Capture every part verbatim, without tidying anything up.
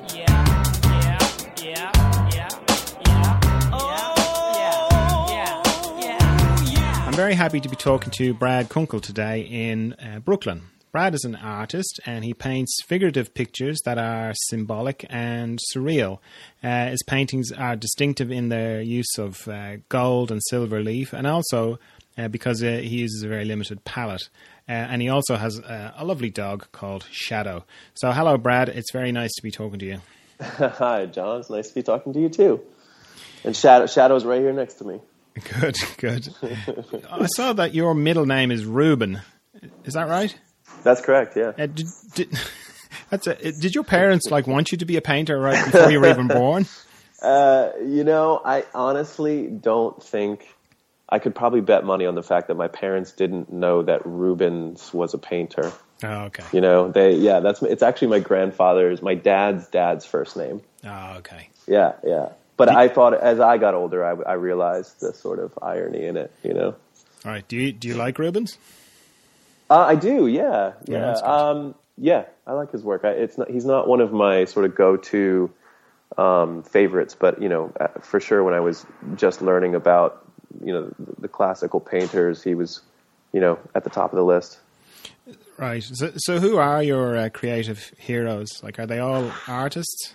I'm very happy to be talking to Brad Kunkel today in uh, Brooklyn. Brad is an artist and he paints figurative pictures that are symbolic and surreal. Uh, his paintings are distinctive in their use of uh, gold and silver leaf, and also uh, because uh, he uses a very limited palette. Uh, and he also has uh, a lovely dog called Shadow. So hello, Brad. It's very nice to be talking to you. Hi, John. It's nice to be talking to you too. And Shadow, Shadow's right here next to me. Good, good. I saw that your middle name is Ruben. Is that right? That's correct, yeah. Uh, did, did, that's a, did your parents like want you to be a painter right before you were even born? Uh, you know, I honestly don't think I could probably bet money on the fact that my parents didn't know that Rubens was a painter. Oh, okay. You know, they yeah, that's it's actually my grandfather's, my dad's dad's first name. Oh, okay. Yeah, yeah. But I thought as I got older, I, I realized the sort of irony in it. You know. All right. Do you do you like Rubens? Uh, I do. Yeah, yeah. Yeah, um, yeah, I like his work. I, it's not, he's not one of my sort of go-to um, favorites, but you know, for sure, when I was just learning about you know the, the classical painters, he was you know at the top of the list. Right. So, so who are your uh, creative heroes? Like, are they all artists?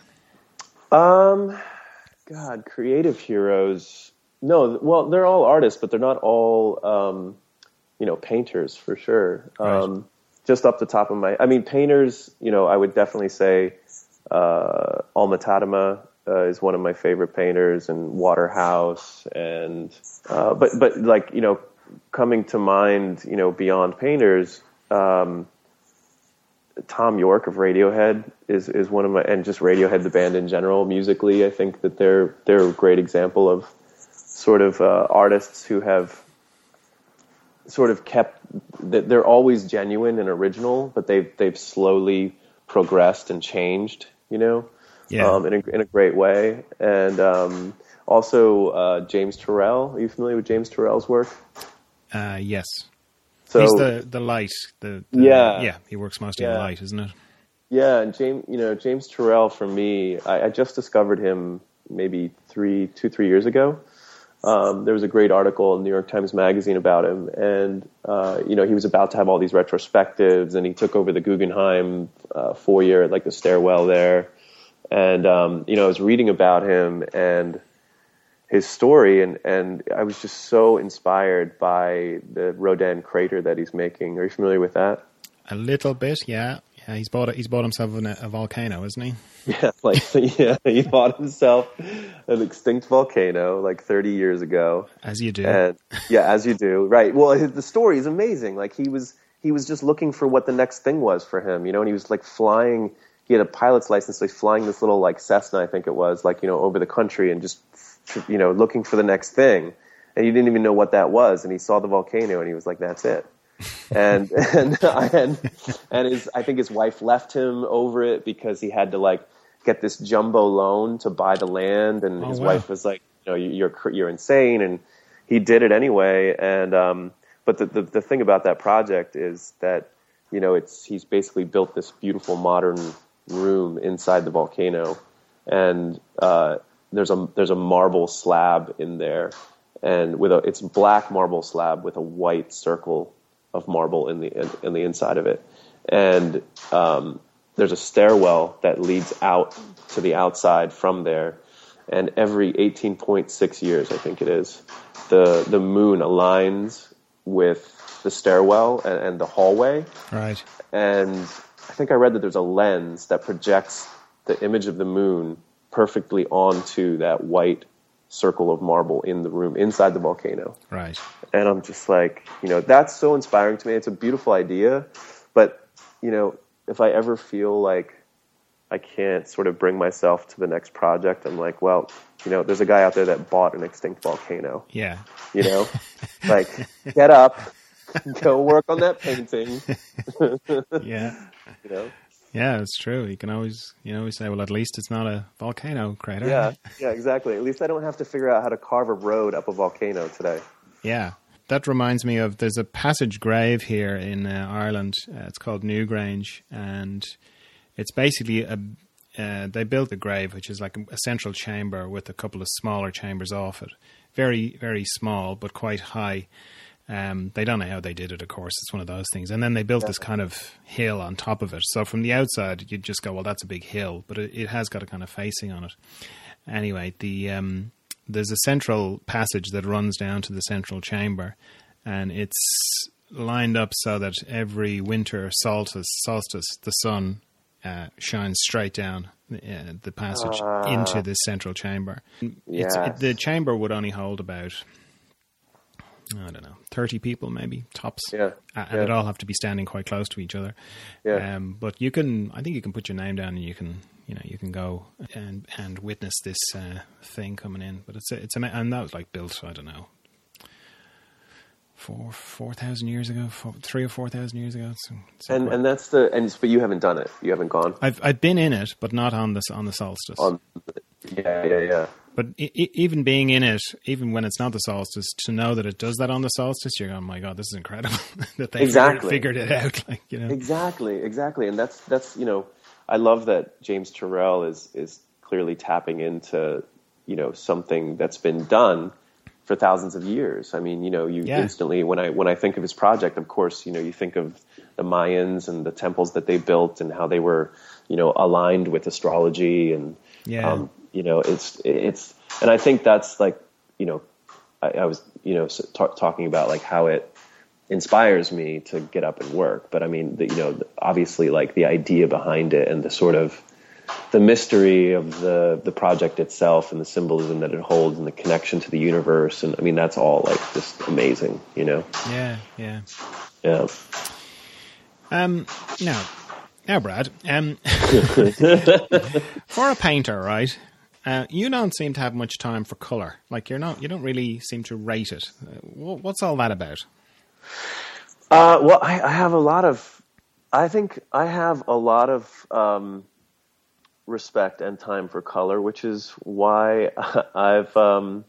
Um. God, creative heroes. No, well, they're all artists, but they're not all, um, you know, painters for sure. Right. Um, just up the top of my, I mean, painters, you know, I would definitely say uh, Alma Tadema uh, is one of my favorite painters, and Waterhouse, and uh, but but like you know, coming to mind, you know, beyond painters. Um, Tom York of Radiohead is, is one of my, and just Radiohead, the band in general, musically, I think that they're they're a great example of sort of uh, artists who have sort of kept, that they're always genuine and original, but they've they've slowly progressed and changed, you know, yeah. um, in a in a great way. And um, also uh, James Turrell. Are you familiar with James Turrell's work? Uh, yes. So, he's the, the light. The, the yeah, yeah. He works mostly yeah. in light, isn't it? Yeah, and James, you know, James Turrell for me, I, I just discovered him maybe three, two, three years ago. Um, there was a great article in New York Times Magazine about him, and uh, you know, he was about to have all these retrospectives, and he took over the Guggenheim uh, foyer at like the stairwell there, and um, you know, I was reading about him and his story, and, and I was just so inspired by the Rodin crater that he's making. Are you familiar with that? A little bit, yeah. Yeah, he's bought he's bought himself a, a volcano, isn't he? Yeah, like yeah, he bought himself an extinct volcano like thirty years ago. As you do. And yeah, as you do, right? Well, his, the story is amazing. Like he was he was just looking for what the next thing was for him, you know, and he was like flying. He had a pilot's license, so he's flying this little like Cessna, I think it was, like you know, over the country and just. You know, looking for the next thing, and he didn't even know what that was. And he saw the volcano, and he was like, "That's it." And and and and his, I think his wife left him over it because he had to like get this jumbo loan to buy the land, and oh, his wow. wife was like, "You know, you're you're insane," and he did it anyway. And um, but the, the the thing about that project is that you know it's he's basically built this beautiful modern room inside the volcano, and uh, There's a there's a marble slab in there, and with a it's black marble slab with a white circle of marble in the in, in the inside of it, and um, there's a stairwell that leads out to the outside from there, and every eighteen point six years, I think it is, the the moon aligns with the stairwell and, and the hallway, right? And I think I read that there's a lens that projects the image of the moon perfectly onto that white circle of marble in the room inside the volcano. Right. And I'm just like, you know, that's so inspiring to me. It's a beautiful idea, but you know, if I ever feel like I can't sort of bring myself to the next project, I'm like, well, you know, there's a guy out there that bought an extinct volcano. Yeah. You know, like get up, go work on that painting. Yeah. You know. Yeah, it's true. You can always, you know, always say, well, at least it's not a volcano crater. Yeah, yeah, exactly. At least I don't have to figure out how to carve a road up a volcano today. Yeah. That reminds me of, there's a passage grave here in uh, Ireland. Uh, it's called Newgrange, and it's basically a uh, they built the grave, which is like a, a central chamber with a couple of smaller chambers off it. Very, very small, but quite high. Um, they don't know how they did it, of course. It's one of those things. And then they built this kind of hill on top of it. So from the outside, you'd just go, well, that's a big hill. But it, it has got a kind of facing on it. Anyway, the um, there's a central passage that runs down to the central chamber. And it's lined up so that every winter solstice, solstice the sun uh, shines straight down uh, the passage uh, into this central chamber. It's, yes. it, the chamber would only hold about, I don't know, thirty people maybe, tops. Yeah. And yeah. they'd all have to be standing quite close to each other. Yeah. Um, but you can, I think you can put your name down and you can, you know, you can go and and witness this uh, thing coming in. But it's, it's, and that was like built, I don't know, four, four thousand years ago, four, three or four thousand years ago. So, so and quite, and that's the, and but you haven't done it. You haven't gone. I've, I've been in it, but not on the, on the solstice. On, yeah, yeah, yeah. But I, I, even being in it, even when it's not the solstice, to know that it does that on the solstice, you're going, oh my God, this is incredible that they exactly. figured, figured it out. Like, you know. Exactly, exactly. And that's, that's, you know, I love that James Turrell is, is clearly tapping into, you know, something that's been done for thousands of years. I mean, you know, you yeah. instantly, when I, when I think of his project, of course, you know, you think of the Mayans and the temples that they built and how they were, you know, aligned with astrology and, yeah. um, you know, it's, it's, and I think that's like, you know, I, I was, you know, t- talking about like how it inspires me to get up and work. But I mean, the, you know, obviously like the idea behind it and the sort of the mystery of the, the project itself and the symbolism that it holds and the connection to the universe. And I mean, that's all like just amazing, you know? Yeah. Yeah. Yeah. Um, now, now, Brad, um, for a painter, right? Uh, you don't seem to have much time for color. Like you're not, you don't really seem to rate it. Uh, what's all that about? Uh, well, I, I have a lot of, I think I have a lot of um, respect and time for color, which is why I've um,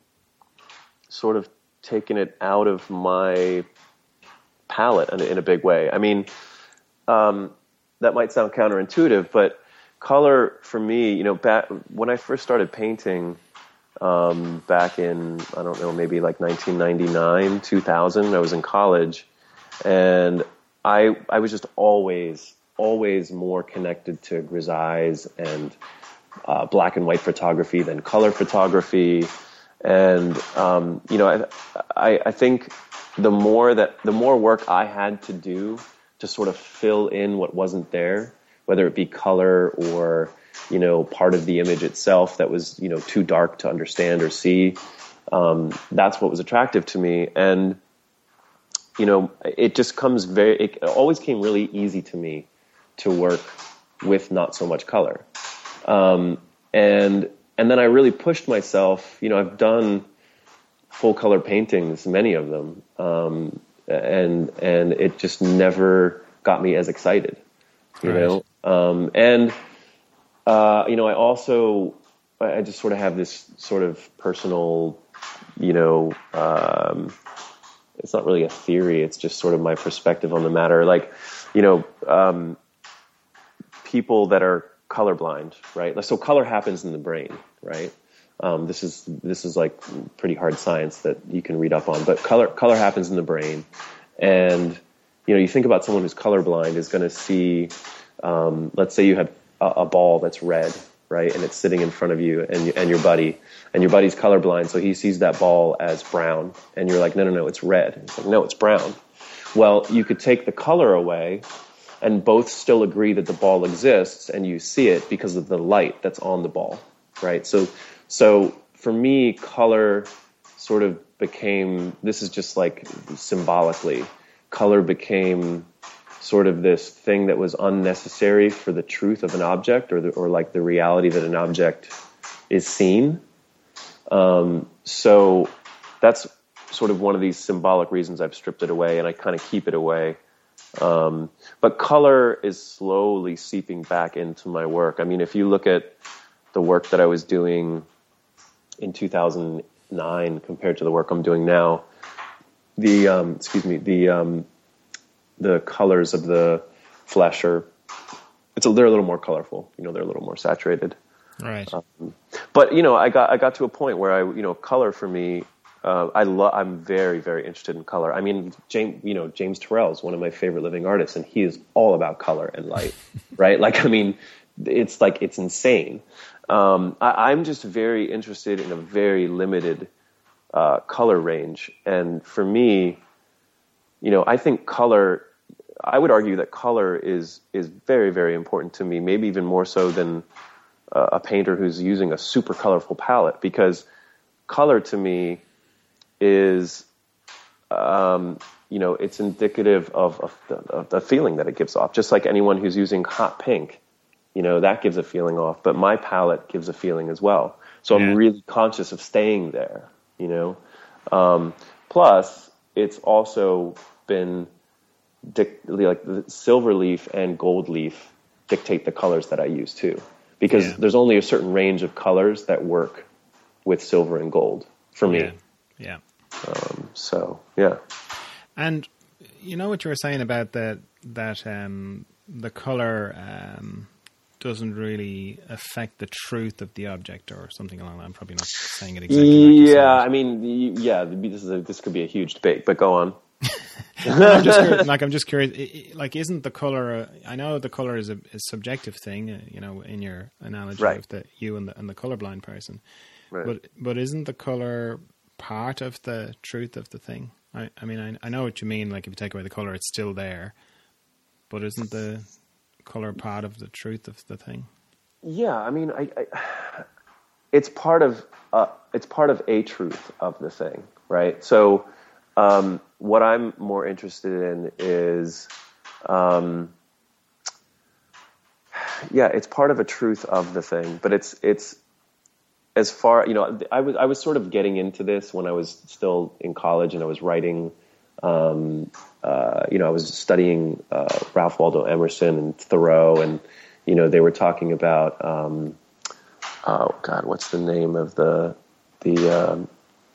sort of taken it out of my palette in, in a big way. I mean, um, that might sound counterintuitive, but color for me, you know, back when I first started painting, um, back in, I don't know, maybe like nineteen ninety-nine, two thousand, I was in college, and I, I was just always, always more connected to grisailles and, uh, black and white photography than color photography. And, um, you know, I, I, I think the more that, the more work I had to do to sort of fill in what wasn't there, whether it be color or, you know, part of the image itself that was, you know, too dark to understand or see. Um, that's what was attractive to me. And, you know, it just comes very, it always came really easy to me to work with not so much color. Um, and, and then I really pushed myself, you know, I've done full color paintings, many of them. Um, and, and it just never got me as excited. You right. know, um, and, uh, you know, I also, I just sort of have this sort of personal, you know, um, it's not really a theory. It's just sort of my perspective on the matter. Like, you know, um, people that are colorblind, right? So color happens in the brain, right? Um, this is, this is like pretty hard science that you can read up on, but color, color happens in the brain. And, you know, you think about someone who's colorblind is going to see, um, let's say you have a, a ball that's red, right? And it's sitting in front of you and, and your buddy, and your buddy's colorblind. So he sees that ball as brown and you're like, no, no, no, it's red. It's like, no, it's brown. Well, you could take the color away and both still agree that the ball exists and you see it because of the light that's on the ball, right? So, so for me, color sort of became, this is just like symbolically, color became sort of this thing that was unnecessary for the truth of an object or the, or like the reality that an object is seen. Um, so that's sort of one of these symbolic reasons I've stripped it away and I kind of keep it away. Um, but color is slowly seeping back into my work. I mean, if you look at the work that I was doing in two thousand nine compared to the work I'm doing now, the, um, excuse me, the, um, the colors of the flesh are it's a, they're a little more colorful. You know, they're a little more saturated. Right. Um, but you know, I got I got to a point where I you know color for me. Uh, I love. I'm very, very interested in color. I mean, James, you know, James Turrell is one of my favorite living artists, and he is all about color and light, right? Like, I mean, it's like it's insane. Um, I, I'm just very interested in a very limited uh, color range, and for me, you know, I think color. I would argue that color is is very, very important to me. Maybe even more so than uh, a painter who's using a super colorful palette, because color to me is, um, you know, it's indicative of, of, the, of the feeling that it gives off. Just like anyone who's using hot pink, you know, that gives a feeling off. But my palette gives a feeling as well. So yeah. I'm really conscious of staying there, you know. Um, plus, it's also been dic- like the silver leaf and gold leaf dictate the colors that I use too, because yeah. there's only a certain range of colors that work with silver and gold for me. Yeah. Yeah. Um, so yeah. And you know what you were saying about that that um, the color um, doesn't really affect the truth of the object or something along that. I'm probably not saying it exactly. Yeah, like I mean, yeah. This is a, this could be a huge debate, but go on. I'm just curious, like I'm just curious. Like, isn't the color? Uh, I know the color is a, a subjective thing. Uh, you know, in your analogy right. of the you and the and the colorblind person. Right. But but isn't the color part of the truth of the thing? I, I mean, I, I know what you mean. Like, if you take away the color, it's still there. But isn't the color part of the truth of the thing? Yeah, I mean, I, I, it's part of uh, it's part of a truth of the thing, right? So, um, what I'm more interested in is, um, yeah, it's part of a truth of the thing, but it's it's. As far, you know, I was I was sort of getting into this when I was still in college, and I was writing, um, uh, you know, I was studying uh, Ralph Waldo Emerson and Thoreau, and you know, they were talking about, um, oh God, what's the name of the the um,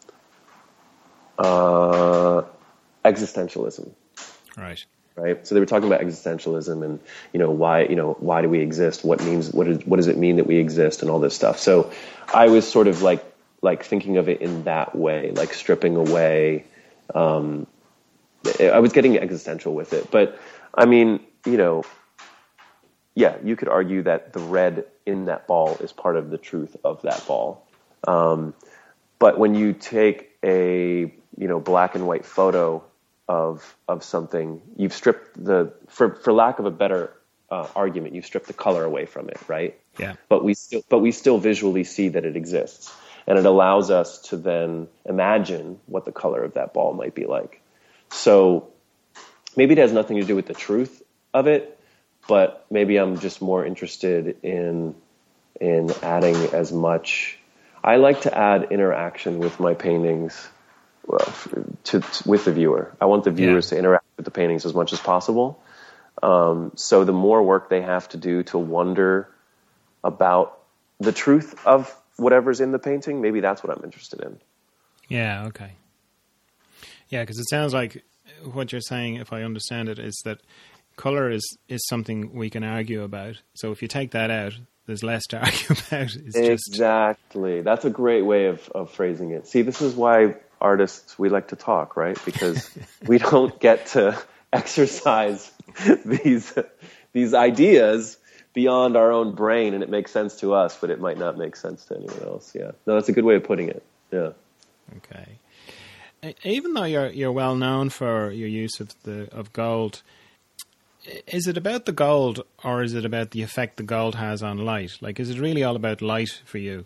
uh, existentialism? Right. Right. So they were talking about existentialism and, you know, why, you know, why do we exist? What means, what is, what does it mean that we exist and all this stuff? So I was sort of like, like thinking of it in that way, like stripping away. Um, I was getting existential with it, but I mean, you know, yeah, you could argue that the red in that ball is part of the truth of that ball. Um, but when you take a, you know, black and white photo of of something, you've stripped the, for for lack of a better uh, argument, you've stripped the color away from it, right? Yeah. But we still but we still visually see that it exists, and it allows us to then imagine what the color of that ball might be like. So maybe it has nothing to do with the truth of it, but maybe I'm just more interested in in adding as much. I like to add interaction with my paintings. Well, to, to with the viewer. I want the viewers yeah. to interact with the paintings as much as possible. Um, so the more work they have to do to wonder about the truth of whatever's in the painting, maybe that's what I'm interested in. Yeah, okay. Yeah, because it sounds like what you're saying, if I understand it, is that color is, is something we can argue about. So if you take that out, there's less to argue about. It's exactly. Just... That's a great way of, of phrasing it. See, this is why artists, we like to talk, right? Because we don't get to exercise these these ideas beyond our own brain, and it makes sense to us, but it might not make sense to anyone else. Yeah, no, that's a good way of putting it. Yeah. Okay. Even though you're you're well known for your use of the of gold, is it about the gold, or is it about the effect the gold has on light? Like, is it really all about light for you?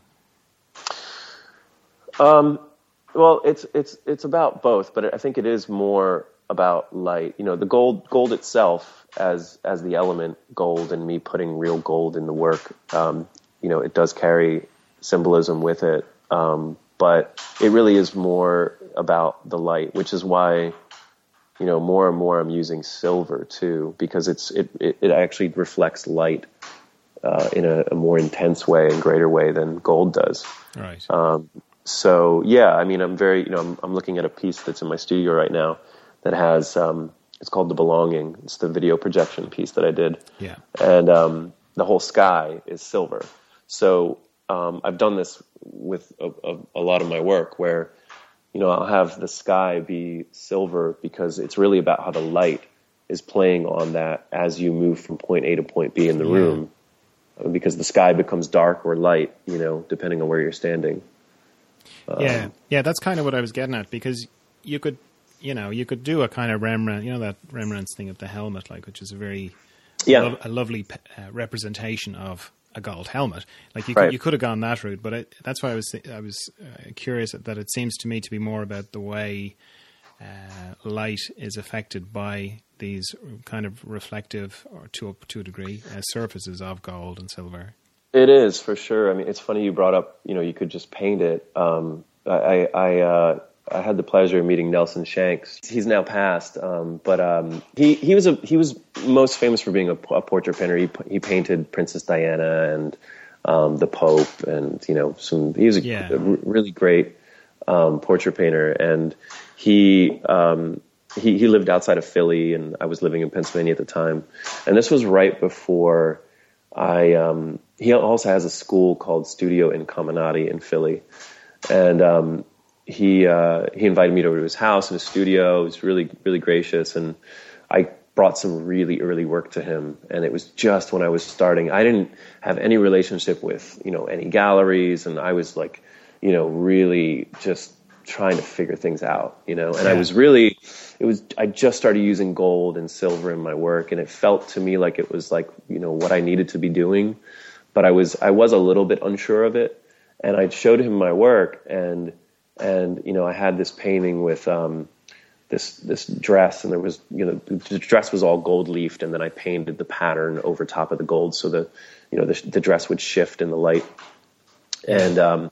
Um. Well, it's it's it's about both, but I think it is more about light. You know, the gold gold itself as as the element gold, and me putting real gold in the work. Um, you know, it does carry symbolism with it, um, but it really is more about the light, which is why, you know, more and more I'm using silver too, because it's it it, it actually reflects light uh, in a, a more intense way and greater way than gold does. Right. Um, So yeah, I mean, I'm very, you know, I'm, I'm looking at a piece that's in my studio right now that has, um, it's called The Belonging. It's the video projection piece that I did. Yeah. And um, the whole sky is silver. So um, I've done this with a, a, a lot of my work where, you know, I'll have the sky be silver because it's really about how the light is playing on that as you move from point A to point B in the yeah. room, because the sky becomes dark or light, you know, depending on where you're standing. Um, yeah, yeah, that's kind of what I was getting at, because you could, you know, you could do a kind of Rembrandt, you know, that Rembrandt's thing of the helmet, like, which is a very, yeah. lo- a lovely uh, representation of a gold helmet. Like, you right. could, you could have gone that route, but I, that's why I was I was uh, curious that it seems to me to be more about the way uh, light is affected by these kind of reflective, or to a, to a degree, uh, surfaces of gold and silver. It is, for sure. I mean, it's funny you brought up, you know, you could just paint it. Um, I I, uh, I had the pleasure of meeting Nelson Shanks. He's now passed, um, but um, he he was a he was most famous for being a, a portrait painter. He he painted Princess Diana and um, the Pope, and you know, some. He was a, yeah. a really great um, portrait painter, and he. Um, He he lived outside of Philly, and I was living in Pennsylvania at the time. And this was right before I. Um, he also has a school called Studio Incaminati in Philly, and um, he uh, he invited me over to his house and his studio. It was really really gracious, and I brought some really early work to him. And it was just when I was starting. I didn't have any relationship with you know any galleries, and I was like, you know, really just trying to figure things out, you know, and yeah. I was really, it was, I just started using gold and silver in my work, and it felt to me like it was like, you know, what I needed to be doing, but I was, I was a little bit unsure of it, and I showed him my work, and, and, you know, I had this painting with, um, this, this dress, and there was, you know, the dress was all gold leafed, and then I painted the pattern over top of the gold so the, you know, the, the dress would shift in the light, and, um,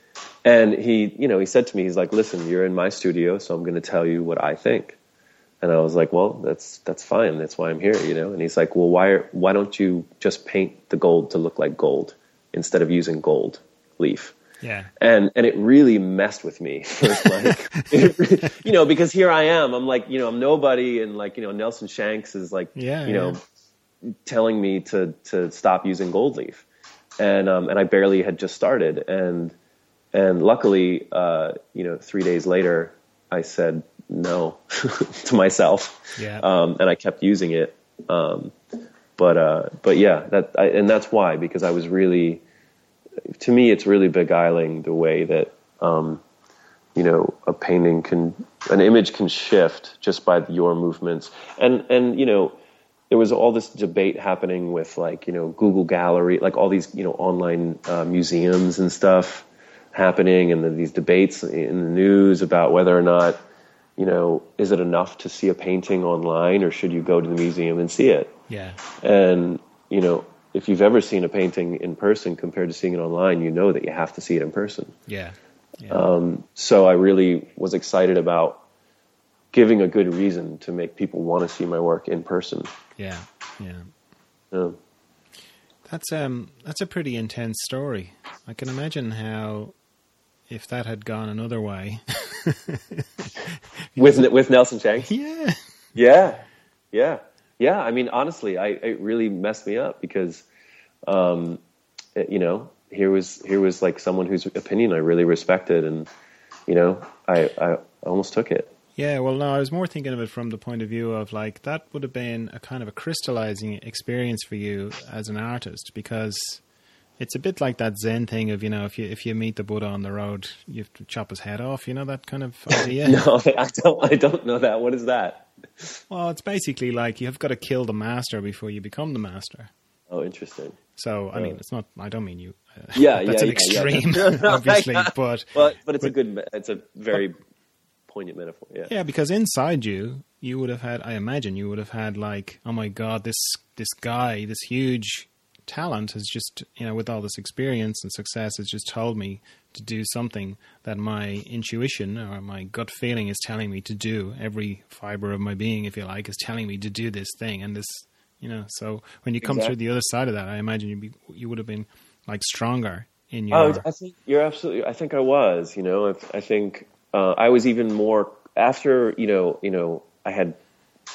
And he, you know, he said to me, he's like, listen, you're in my studio, so I'm going to tell you what I think. And I was like, well, that's, that's fine. That's why I'm here, you know? And he's like, well, why, are, why don't you just paint the gold to look like gold instead of using gold leaf? Yeah. And, and it really messed with me. Like, it, you know, because here I am, I'm like, you know, I'm nobody. And like, you know, Nelson Shanks is like, yeah, you know, yeah. telling me to, to stop using gold leaf. And, um, and I barely had just started. And, And luckily, uh, you know, three days later, I said no to myself, yeah. um, and I kept using it. Um, but uh, but yeah, that I, and that's why, because I was really, to me, it's really beguiling the way that um, you know a painting can, an image can shift just by your movements, and and you know. There was all this debate happening with like you know Google Gallery, like all these you know online uh, museums and stuff happening, and then these debates in the news about whether or not, you know, is it enough to see a painting online, or should you go to the museum and see it? Yeah. And, you know, if you've ever seen a painting in person compared to seeing it online, you know that you have to see it in person. Yeah. yeah. Um, so I really was excited about giving a good reason to make people want to see my work in person. Yeah. Yeah. Yeah. That's um that's a pretty intense story. I can imagine how, if that had gone another way, with with Nelson Shanks. Yeah, yeah, yeah, yeah. I mean, honestly, I it really messed me up because, um, it, you know, here was here was like someone whose opinion I really respected, and you know, I I almost took it. Yeah, well, no, I was more thinking of it from the point of view of like that would have been a kind of a crystallizing experience for you as an artist, because it's a bit like that Zen thing of, you know, if you if you meet the Buddha on the road, you have to chop his head off, you know, that kind of idea. No, I don't. I don't know that. What is that? Well, it's basically like you've got to kill the master before you become the master. Oh, interesting. So, I oh. mean, it's not. I don't mean you. Uh, yeah, that's yeah, an yeah, extreme, yeah. obviously, but well, but it's but, a good. It's a very. But, poignant metaphor, yeah. Yeah, because inside you, you would have had, I imagine you would have had like, oh my God, this this guy, this huge talent has just, you know, with all this experience and success, has just told me to do something that my intuition or my gut feeling is telling me to do. Every fiber of my being, if you like, is telling me to do this thing. And this, you know, so when you come exactly. through the other side of that, I imagine you'd be, you would have been like stronger in your... Oh, I think you're absolutely, I think I was, you know, I, I think... Uh, I was even more after, you know, you know, I had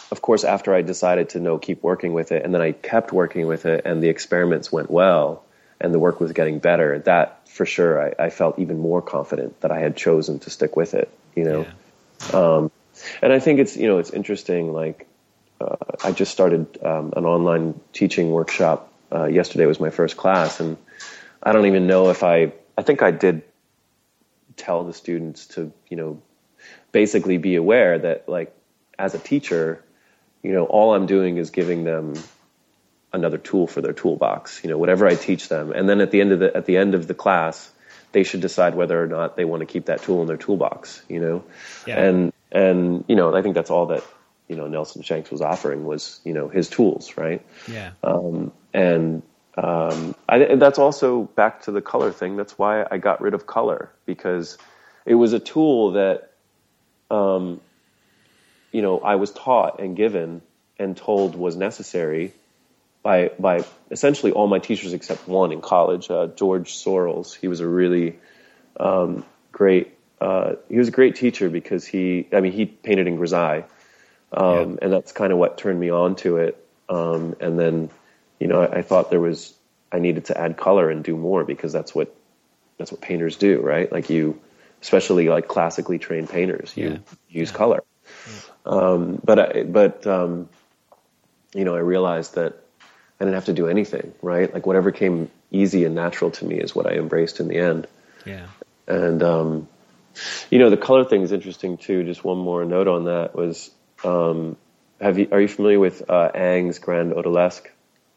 of course, after I decided to no, keep working with it, and then I kept working with it, and the experiments went well, and the work was getting better, that for sure, I, I felt even more confident that I had chosen to stick with it, you know? Yeah. Um, and I think it's, you know, it's interesting, like, uh, I just started um, an online teaching workshop. Uh, yesterday was my first class, and I don't even know if I, I think I did tell the students to, you know, basically be aware that, like, as a teacher, you know, all I'm doing is giving them another tool for their toolbox, you know, whatever I teach them. And then at the end of the, at the end of the class, they should decide whether or not they want to keep that tool in their toolbox, you know? Yeah. And, and, you know, I think that's all that, you know, Nelson Shanks was offering was, you know, his tools, right? Yeah. Um, and, um, I, and that's also back to the color thing. That's why I got rid of color, because it was a tool that, um, you know, I was taught and given and told was necessary by by essentially all my teachers except one in college, uh, George Sorrells. He was a really um, great. Uh, he was a great teacher because he, I mean, he painted in grisaille, um, yeah. and that's kind of what turned me on to it. Um, and then, you know, I, I thought there was, I needed to add color and do more, because that's what that's what painters do, right? Like you, especially like classically trained painters, you yeah. use yeah. color. Yeah. Um, but I, but um, you know, I realized that I didn't have to do anything, right? Like whatever came easy and natural to me is what I embraced in the end. Yeah. And, um, you know, the color thing is interesting too. Just one more note on that was, um, have you, are you familiar with, uh, Ingres Grand Odalisque?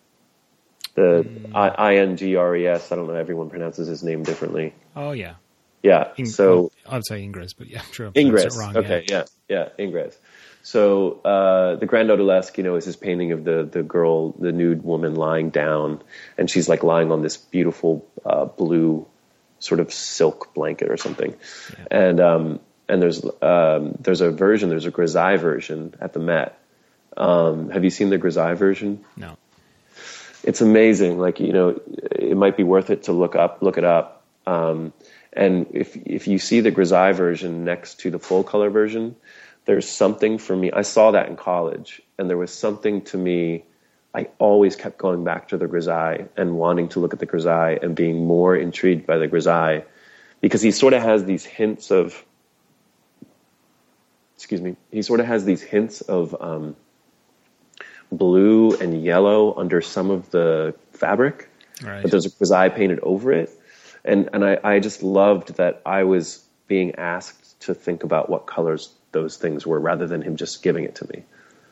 The mm. I N G R E S. I don't know. Everyone pronounces his name differently. Oh yeah. Yeah. In, so I'd say Ingres, but yeah, true. Ingres. Wrong, okay. Yeah. Yeah. Yeah. Ingres. So uh, the Grand Odalisque, you know, is his painting of the the girl, the nude woman lying down, and she's like lying on this beautiful uh, blue sort of silk blanket or something. Yeah. And um, and there's um, there's a version, there's a grisaille version at the Met. Um, have you seen the grisaille version? No. It's amazing. Like, you know, it might be worth it to look up, look it up. Um, and if if you see the grisaille version next to the full color version, there's something for me. I saw that in college, and there was something to me. I always kept going back to the grisaille and wanting to look at the grisaille and being more intrigued by the grisaille, because he sort of has these hints of, excuse me, he sort of has these hints of um, blue and yellow under some of the fabric, right. But there's a grisaille painted over it. And, and I, I just loved that I was being asked to think about what colors those things were, rather than him just giving it to me.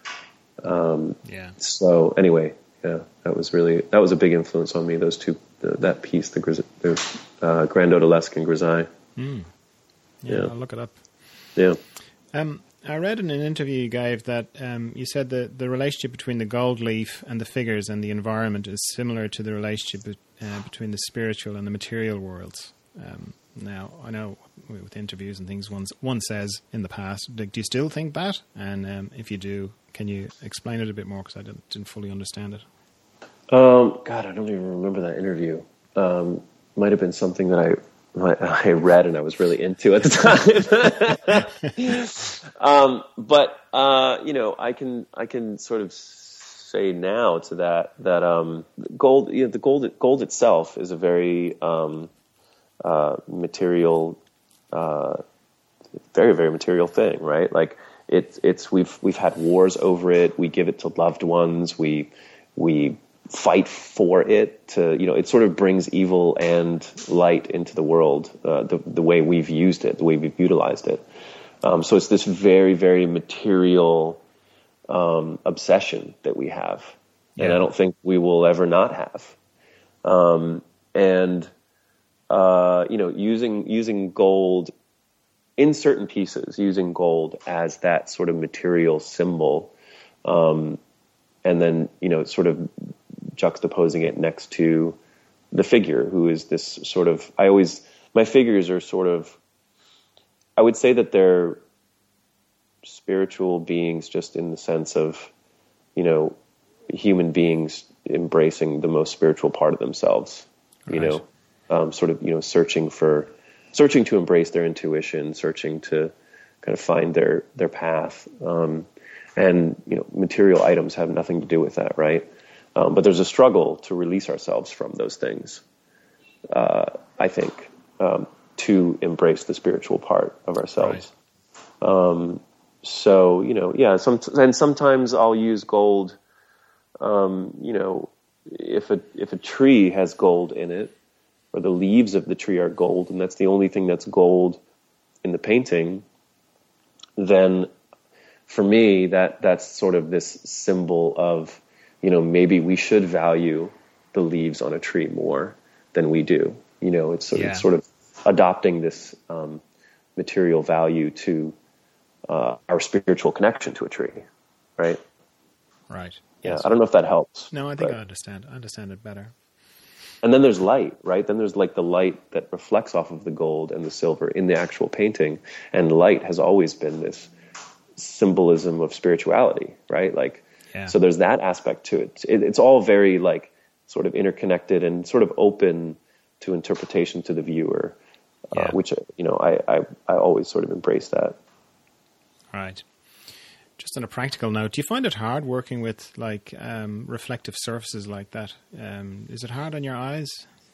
Um, yeah. So anyway, yeah, that was really, that was a big influence on me. Those two, the, that piece, the, Gris, the uh, Grand Odalisque and grisaille. Mm. Yeah, yeah, I'll look it up. Yeah. Um, I read in an interview you gave that um, you said that the relationship between the gold leaf and the figures and the environment is similar to the relationship uh, between the spiritual and the material worlds. Um, now, I know with interviews and things, one, one says in the past, do you still think that? And um, if you do, can you explain it a bit more? Because I didn't, didn't fully understand it. Um, God, I don't even remember that interview. Um, might have been something that I I read and I was really into at the time. um, but uh, you know, I can I can sort of say now to that that um, gold, you know, the gold gold itself is a very um, uh, material, uh, very very material thing, right? Like it's it's we've we've had wars over it. We give it to loved ones. We we. fight for it to, you know, it sort of brings evil and light into the world, uh, the, the way we've used it, the way we've utilized it. Um, so it's this very, very material um, obsession that we have. Yeah. And I don't think we will ever not have. Um, and, uh, you know, using, using gold in certain pieces, using gold as that sort of material symbol, um, and then, you know, sort of juxtaposing it next to the figure, who is this sort of, I always, my figures are sort of, I would say that they're spiritual beings just in the sense of, you know, human beings embracing the most spiritual part of themselves, you right. know, um, sort of, you know, searching for, searching to embrace their intuition, searching to kind of find their, their path. Um, and you know, material items have nothing to do with that, right? Um, but there's a struggle to release ourselves from those things. Uh, I think um, to embrace the spiritual part of ourselves. Right. Um, so you know, yeah. Some and sometimes I'll use gold. Um, you know, if a if a tree has gold in it, or the leaves of the tree are gold, and that's the only thing that's gold in the painting, then for me that that's sort of this symbol of, you know, maybe we should value the leaves on a tree more than we do. You know, it's sort, yeah. of, it's sort of adopting this um, material value to uh, our spiritual connection to a tree, right? Right. Yeah, yes. I don't know if that helps. No, I think but. I understand. I understand it better. And then there's light, right? Then there's like the light that reflects off of the gold and the silver in the actual painting. And light has always been this symbolism of spirituality, right? Like, yeah. So there's that aspect to it. it. It's all very like sort of interconnected and sort of open to interpretation to the viewer, yeah. uh, which, you know, I, I, I always sort of embrace that. Right. Just on a practical note, do you find it hard working with like um, reflective surfaces like that? Um, is it hard on your eyes?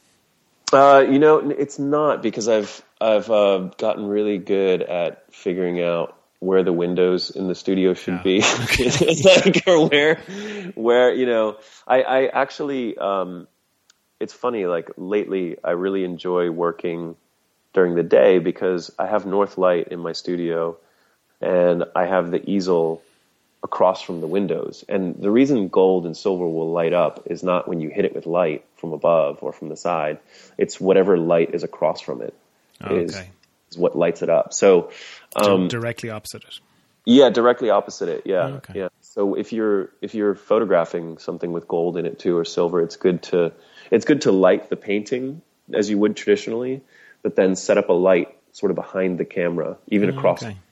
Uh, you know, it's not, because I've I've uh, gotten really good at figuring out where the windows in the studio should yeah. be. It's like, or where, where you know, I, I actually, um, it's funny. Like lately, I really enjoy working during the day because I have north light in my studio. And I have the easel across from the windows. And the reason gold and silver will light up is not when you hit it with light from above or from the side. It's whatever light is across from it oh, is, okay. is what lights it up. So um, directly opposite it. Yeah, directly opposite it. Yeah, oh, okay. yeah. So if you're if you're photographing something with gold in it too, or silver, it's good to it's good to light the painting as you would traditionally, but then set up a light sort of behind the camera, even oh, across. Okay.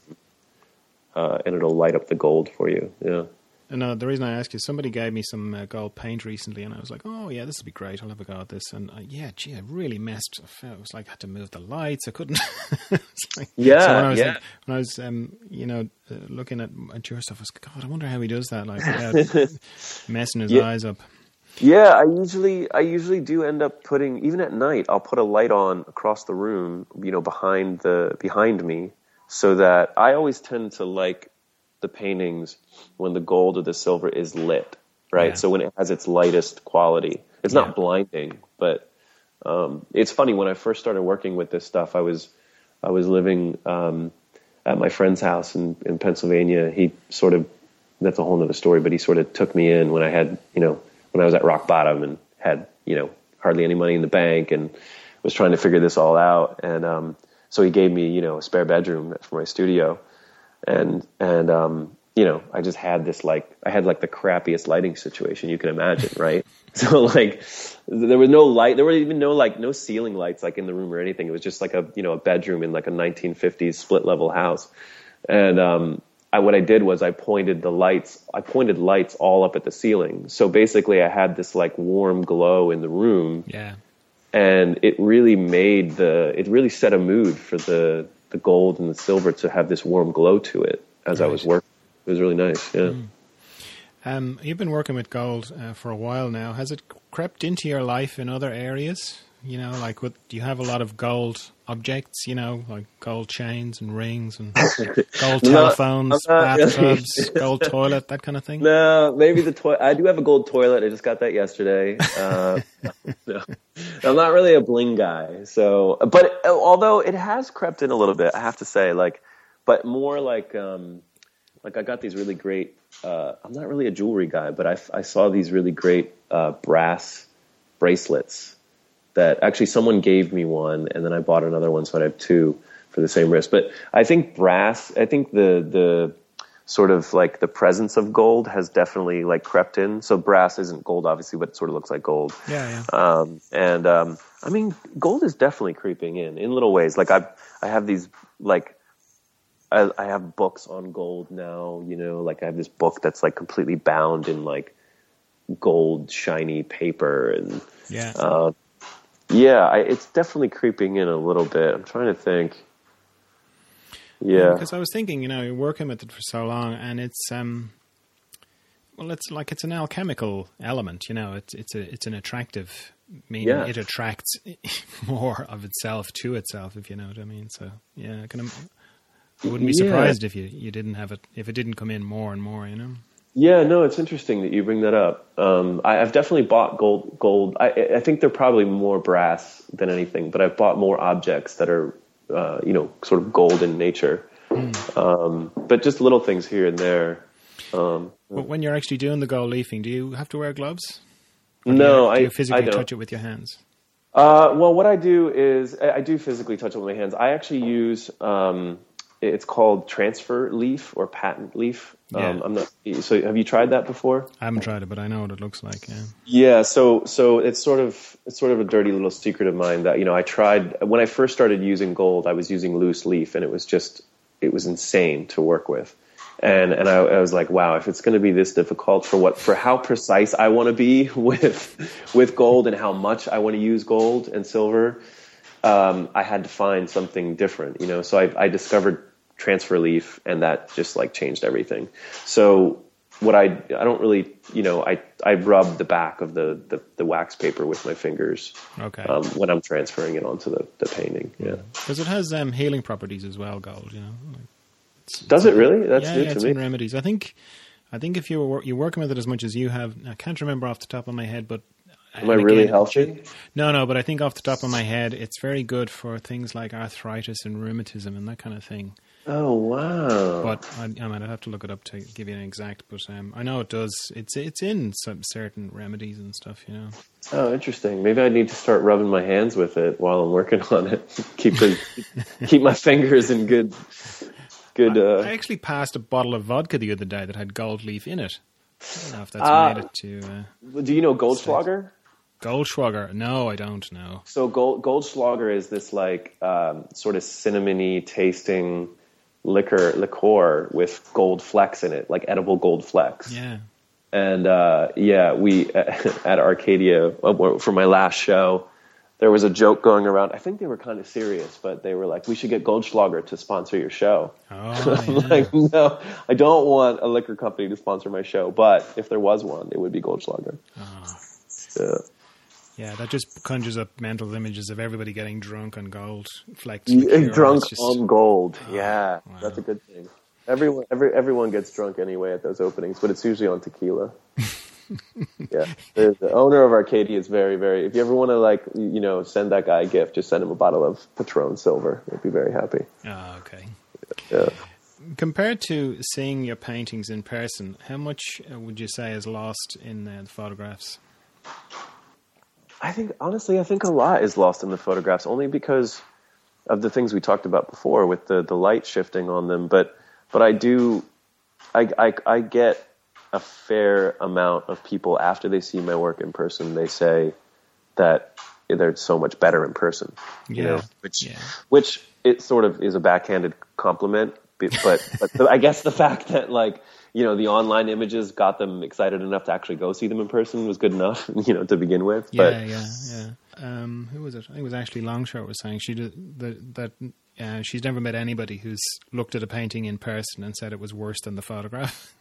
Uh, and it'll light up the gold for you. Yeah. And uh, the reason I ask you, somebody gave me some uh, gold paint recently, and I was like, "Oh yeah, this would be great. I'll have a go at this." And uh, yeah, gee, I really messed. It was like I had to move the lights. I couldn't. like, yeah, so when I was yeah. like, when I was, um, you know, uh, looking at, at your stuff, I was like, God, I wonder how he does that. Like, without messing his yeah. eyes up. Yeah, I usually, I usually do end up putting, even at night, I'll put a light on across the room, you know, behind the behind me. So that I always tend to like the paintings when the gold or the silver is lit, right? Yeah. So when it has its lightest quality. It's not yeah. blinding, but um, it's funny. When I first started working with this stuff, I was I was living um, at my friend's house in, in Pennsylvania. He sort of, that's a whole nother story, but he sort of took me in when I had, you know, when I was at rock bottom and had, you know, hardly any money in the bank and was trying to figure this all out. And um so he gave me, you know, a spare bedroom for my studio, and and um, you know, I just had this like I had like the crappiest lighting situation you can imagine, right? So like there was no light, there were even no like no ceiling lights like in the room or anything. It was just like a you know a bedroom in like a nineteen fifties split level house, and um, I, what I did was I pointed the lights, I pointed lights all up at the ceiling. So basically, I had this like warm glow in the room. Yeah. And it really made the, it really set a mood for the, the gold and the silver to have this warm glow to it as right. I was working. It was really nice, yeah. Mm. Um, you've been working with gold uh, for a while now. Has it crept into your life in other areas? You know, like what, do you have a lot of gold objects, you know, like gold chains and rings and gold telephones, no, bathtubs, really. Gold toilet, that kind of thing? No, maybe the toilet. I do have a gold toilet. I just got that yesterday. Uh, no. I'm not really a bling guy. So, but although it has crept in a little bit, I have to say, like, but more like, um, like I got these really great, uh, I'm not really a jewelry guy, but I, I saw these really great uh, brass bracelets that actually someone gave me one, and then I bought another one, so I have two for the same wrist. But I think brass, I think the the sort of like the presence of gold has definitely like crept in. So brass isn't gold, obviously, but it sort of looks like gold. Yeah, yeah. Um, and um, I mean, gold is definitely creeping in in little ways. Like I I have these like I, I have books on gold now. You know, like I have this book that's like completely bound in like gold shiny paper, and yeah. Uh, Yeah, I, it's definitely creeping in a little bit. I'm trying to think. Yeah. Because I was thinking, you know, you're working with it for so long, and it's, um, Well, it's like it's an alchemical element, you know. It's it's a it's an attractive, meaning Yeah. it attracts more of itself to itself, if you know what I mean. So yeah, I, can, I wouldn't be Yeah. surprised if you, you didn't have it, if it didn't come in more and more, you know. Yeah, no, it's interesting that you bring that up. Um, I, I've definitely bought gold. Gold. I, I think they're probably more brass than anything, but I've bought more objects that are, uh, you know, sort of gold in nature. Mm. Um, but just little things here and there. Um, but when you're actually doing the gold leafing, do you have to wear gloves? Or no, do you, I. Do you I, physically I don't. touch it with your hands? Uh, well, what I do is I, I do physically touch it with my hands. I actually use. Um, It's called transfer leaf or patent leaf. Yeah. Um, I'm not. So, have you tried that before? I haven't tried it, but I know what it looks like. Yeah. Yeah. So, so it's sort of it's sort of a dirty little secret of mine that you know I tried when I first started using gold. I was using loose leaf, and it was just it was insane to work with. And and I, I was like, wow, if it's going to be this difficult for what for how precise I want to be with with gold and how much I want to use gold and silver, um, I had to find something different. You know, so I, I discovered transfer leaf, and that just like changed everything. So what I I don't really you know I I rub the back of the the, the wax paper with my fingers. Okay. Um, when I'm transferring it onto the, the painting. Yeah. Because it has um, healing properties as well, gold. You know. It's, Does it's it really? That's yeah, new yeah, to it's me. in remedies. I think I think if you were you're working with it as much as you have, I can't remember off the top of my head, but am I really healthy? No, no, but I think off the top of my head, it's very good for things like arthritis and rheumatism and that kind of thing. Oh wow! But I, I mean, I'd have to look it up to give you an exact. But um, I know it does. It's it's in some certain remedies and stuff, you know. Oh, interesting. Maybe I need to start rubbing my hands with it while I'm working on it. keep the, keep my fingers in good, good. Uh... I, I actually passed a bottle of vodka the other day that had gold leaf in it. I don't know if that's uh, made it to. Uh, do you know Goldschlager? Goldschlager? No, I don't know. So Gold Goldschlager is this like um, sort of cinnamony tasting liquor liqueur with gold flecks in it, like edible gold flecks. Yeah. And uh, yeah, we at Arcadia for my last show, there was a joke going around. I think they were kind of serious, but they were like, "We should get Goldschlager to sponsor your show." Oh, I'm yeah. like, no, I don't want a liquor company to sponsor my show, but if there was one, it would be Goldschlager. Oh. Yeah. Yeah, that just conjures up mental images of everybody getting drunk on gold flecked. Yeah, liqueur. drunk It's just, on gold. Oh, Yeah, wow. that's a good thing. Everyone, every, everyone gets drunk anyway at those openings, but it's usually on tequila. Yeah, the, the owner of Arcadia is very, very. If you ever want to, like, you know, send that guy a gift, just send him a bottle of Patron Silver. He'll be very happy. Oh, okay. Yeah. Compared to seeing your paintings in person, how much uh, would you say is lost in uh, the photographs? I think, honestly, I think a lot is lost in the photographs, only because of the things we talked about before with the, the light shifting on them. But but I do, I, I, I get a fair amount of people after they see my work in person, they say that they're so much better in person. You Yeah. know, which Yeah. which it sort of is a backhanded compliment. But but the, I guess the fact that, like, you know, the online images got them excited enough to actually go see them in person was good enough, you know, to begin with. Yeah, But yeah, yeah. Um, who was it? I think it was Ashley Longshore was saying she did, that that uh, she's never met anybody who's looked at a painting in person and said it was worse than the photograph.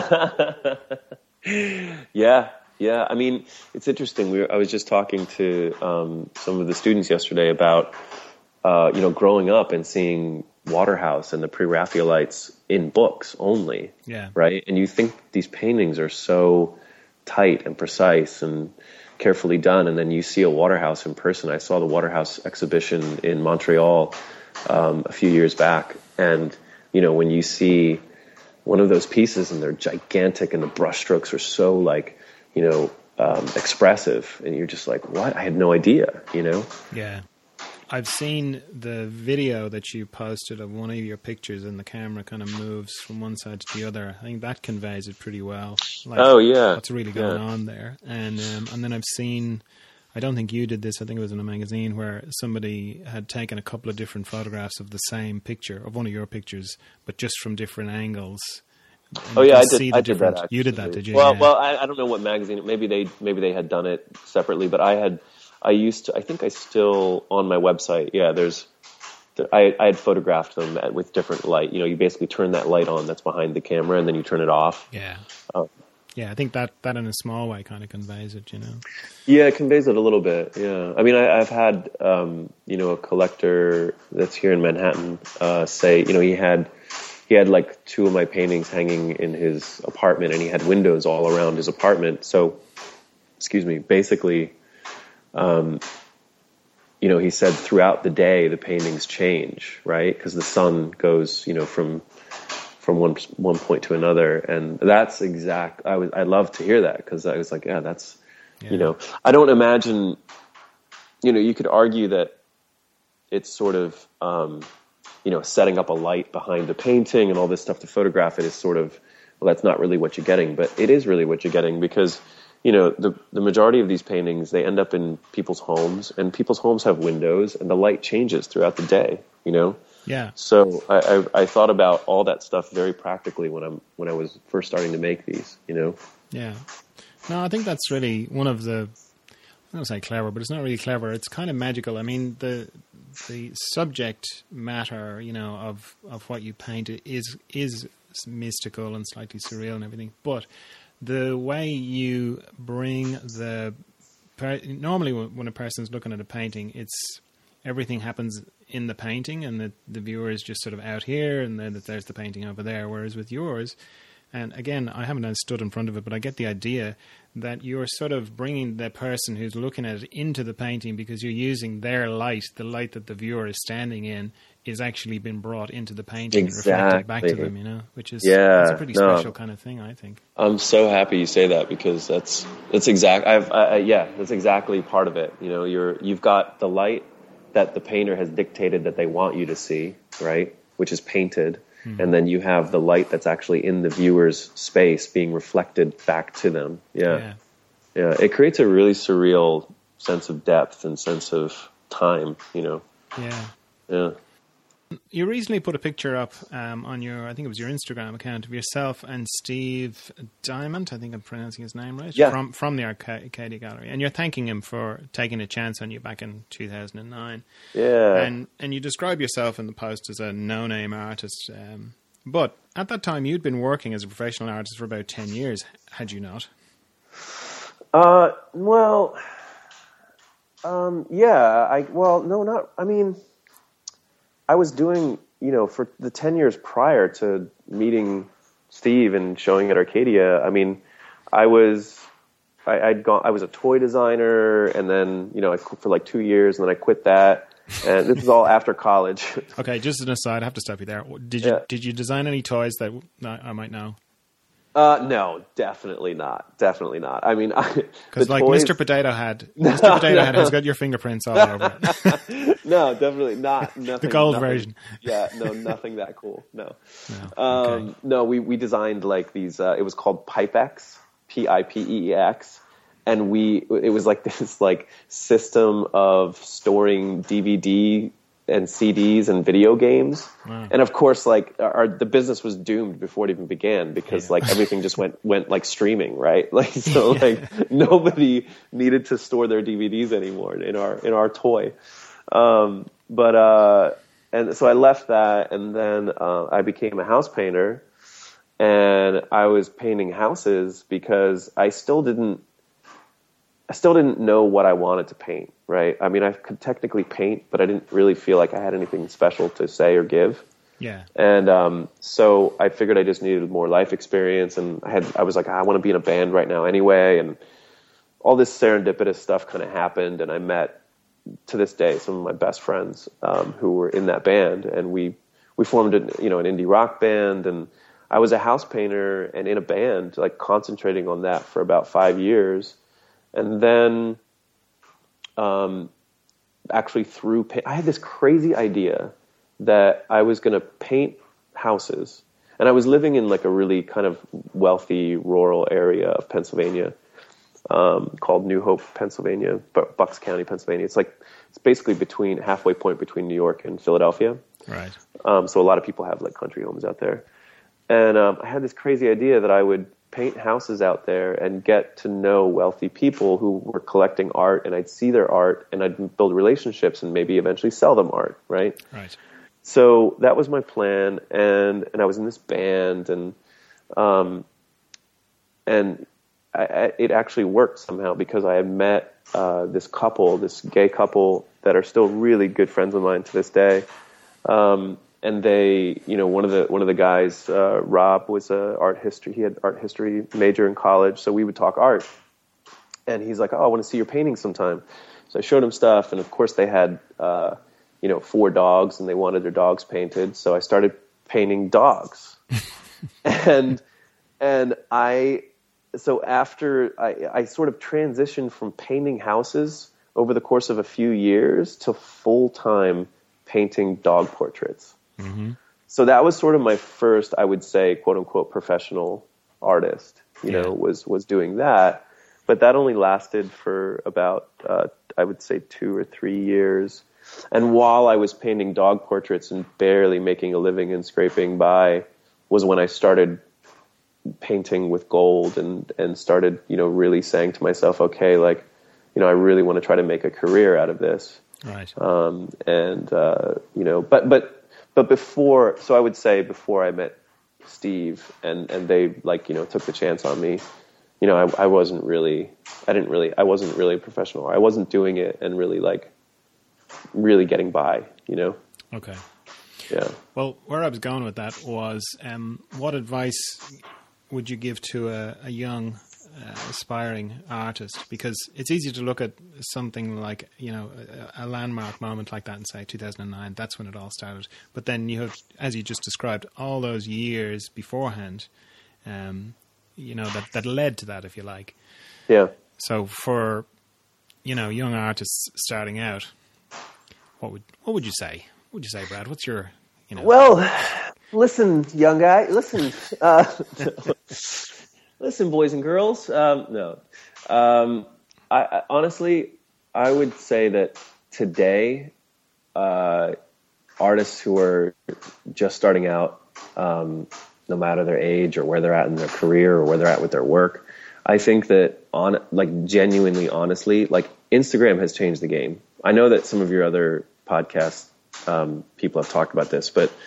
yeah, yeah. I mean, it's interesting. We were, I was just talking to um, some of the students yesterday about, uh, you know, growing up and seeing Waterhouse and the Pre-Raphaelites in books only. Yeah. Right. And you think these paintings are so tight and precise and carefully done, and then you see a Waterhouse in person. I saw the Waterhouse exhibition in Montreal um, a few years back, and you know, when you see one of those pieces and they're gigantic and the brushstrokes are so, like, you know, um, expressive, and you're just like, what? I had no idea, you know? Yeah. I've seen the video that you posted of one of your pictures, and the camera kind of moves from one side to the other. I think that conveys it pretty well. Like, Oh, yeah. what's really going Yeah. on there. And um, and then I've seen, I don't think you did this, I think it was in a magazine where somebody had taken a couple of different photographs of the same picture, of one of your pictures, but just from different angles. And Oh you yeah, I can did. see the I did that. different- Actually. You did that, did you? Well, Yeah. well, I, I don't know what magazine. Maybe they, maybe they had done it separately, but I had. I used to. I think I still on my website. Yeah, there's. I, I had photographed them at, with different light. You know, you basically turn that light on that's behind the camera, and then you turn it off. Yeah. Um, Yeah, I think that, that in a small way kind of conveys it, you know. Yeah, it conveys it a little bit. Yeah, I mean, I, I've had um, you know, a collector that's here in Manhattan uh, say, you know, he had he had like two of my paintings hanging in his apartment, and he had windows all around his apartment. So, excuse me, basically, um, you know, he said throughout the day the paintings change, right? Because the sun goes, you know, from from one one point to another, and that's exact. I was I love to hear that, because I was like, yeah, that's, yeah. you know, I don't imagine, you know, you could argue that it's sort of, um, you know, setting up a light behind the painting and all this stuff to photograph it is sort of, well, that's not really what you're getting, but it is really what you're getting, because, you know, the the majority of these paintings, they end up in people's homes, and people's homes have windows, and the light changes throughout the day, you know. Yeah. So I, I, I thought about all that stuff very practically when I'm when I was first starting to make these, you know. Yeah. No, I think that's really one of the, I don't say clever, but it's not really clever. It's kind of magical. I mean, the the subject matter, you know, of, of what you paint is is mystical and slightly surreal and everything. But the way you bring the, normally when a person's looking at a painting, it's everything happens in the painting, and the, the viewer is just sort of out here, and then there's the painting over there. Whereas with yours, and again, I haven't stood in front of it, but I get the idea that you're sort of bringing the person who's looking at it into the painting, because you're using their light, the light that the viewer is standing in, is actually been brought into the painting exactly. and reflected back to them, you know, which is yeah, it's a pretty no. special kind of thing, I think. I'm so happy you say that, because that's that's exact. I've I, I, yeah, that's exactly part of it. You know, you're you've got the light that the painter has dictated that they want you to see, right, which is painted. Mm-hmm. And then you have the light that's actually in the viewer's space being reflected back to them. Yeah. yeah. Yeah. It creates a really surreal sense of depth and sense of time, you know. Yeah. Yeah. You recently put a picture up um, on your, I think it was your Instagram account, of yourself and Steve Diamond, I think I'm pronouncing his name right, yeah. from from the Arcadia Gallery. And you're thanking him for taking a chance on you back in two thousand nine. Yeah. And and you describe yourself in the post as a no-name artist. Um, but at that time, you'd been working as a professional artist for about ten years, had you not? Uh, well, um, yeah, I, well, no, not, I mean... I was doing, you know, for the ten years prior to meeting Steve and showing at Arcadia, I mean, I was, I, I'd gone, I was a toy designer, and then, you know, I quit for like two years, and then I quit that, and this was all after college. Okay, just an aside, I have to stop you there. Did you, yeah. did you design any toys that I might know? Uh, no, definitely not. Definitely not. I mean, because like toys... Mister Potato Head, Mister No, Potato no. Head has got your fingerprints all over it. No, definitely not. Nothing, the gold nothing, version. Yeah, no, nothing that cool. No, no. Um, okay. no. We we designed like these. Uh, it was called Pipex, P I P E E X, and we it was like this like system of storing D V D and C Ds and video games. Wow. And of course, like our, the business was doomed before it even began, because yeah. like everything just went, went like streaming, right? Like, so yeah. like nobody needed to store their D V Ds anymore in our, in our toy. Um, but, uh, and so I left that, and then, uh, I became a house painter, and I was painting houses because I still didn't, I still didn't know what I wanted to paint, right? I mean, I could technically paint, but I didn't really feel like I had anything special to say or give. Yeah. And um, so I figured I just needed more life experience, and I had I was like, I want to be in a band right now anyway, and all this serendipitous stuff kind of happened, and I met, to this day, some of my best friends um, who were in that band, and we we formed a, you know, an indie rock band, and I was a house painter and in a band, like concentrating on that for about five years. And then, um, actually through, pa- I had this crazy idea that I was going to paint houses. And I was living in like a really kind of wealthy rural area of Pennsylvania, um, called New Hope, Pennsylvania, but Bucks County, Pennsylvania. It's like, it's basically between, halfway point between New York and Philadelphia. Right. Um, so a lot of people have like country homes out there. And, um, I had this crazy idea that I would paint houses out there and get to know wealthy people who were collecting art, and I'd see their art, and I'd build relationships and maybe eventually sell them art, right? Right. So that was my plan, and, and I was in this band, and um, and I, I, it actually worked somehow because I had met uh, this couple, this gay couple that are still really good friends of mine to this day. Um, and they, you know, one of the one of the guys, uh, Rob, was a art history. He had art history major in college, so we would talk art. And he's like, "Oh, I want to see your paintings sometime." So I showed him stuff, and of course they had, uh, you know, four dogs, and they wanted their dogs painted. So I started painting dogs, and and I. So after I, I sort of transitioned from painting houses over the course of a few years to full-time painting dog portraits. Mm-hmm. So that was sort of my first, I would say, quote unquote, professional artist, you yeah. know, was, was doing that. But that only lasted for about, uh, I would say two or three years. And while I was painting dog portraits and barely making a living and scraping by was when I started painting with gold and, and started, you know, really saying to myself, okay, like, you know, I really want to try to make a career out of this. Right. Um, and, uh, you know, but, but, but before, so I would say before I met Steve and, and they like, you know, took the chance on me, you know, I, I wasn't really, I didn't really, I wasn't really a professional. I wasn't doing it and really like, really getting by, you know? Okay. Yeah. Well, where I was going with that was, um, what advice would you give to a, a young uh, aspiring artist? Because it's easy to look at something like, you know, a, a landmark moment like that and say two thousand nine, that's when it all started. But then you have, as you just described, all those years beforehand, um, you know, that, that led to that, if you like. Yeah. So for, you know, young artists starting out, what would what would you say? What would you say, Brad? What's your, you know... Well... Listen, young guy, listen, uh, listen, boys and girls. Um, no, um, I, I honestly, I would say that today, uh, artists who are just starting out, um, no matter their age or where they're at in their career or where they're at with their work, I think that on like genuinely, honestly, like Instagram has changed the game. I know that some of your other podcast um, people have talked about this, but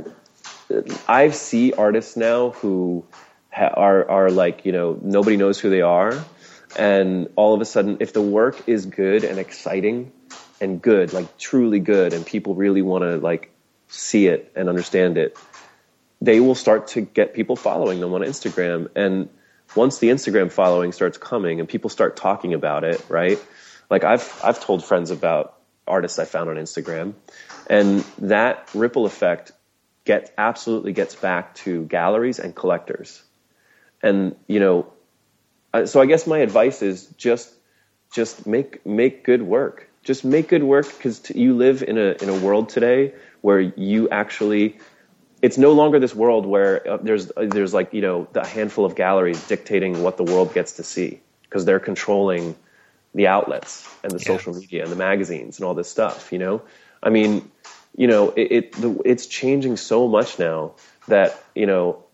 I see artists now who ha- are are like, you know, nobody knows who they are. And all of a sudden, if the work is good and exciting and good, like truly good, and people really want to like see it and understand it, they will start to get people following them on Instagram. And once the Instagram following starts coming and people start talking about it, right? Like I've I've told friends about artists I found on Instagram, and that ripple effect Get absolutely gets back to galleries and collectors. And, you know, so I guess my advice is just, just make, make good work. Just make good work, because t- you live in a, in a world today where you actually, it's no longer this world where uh, there's, uh, there's like, you know, a handful of galleries dictating what the world gets to see, because they're controlling the outlets and the yeah. social media and the magazines and all this stuff, you know? I mean, you know, it, it the, it's changing so much now that, you know,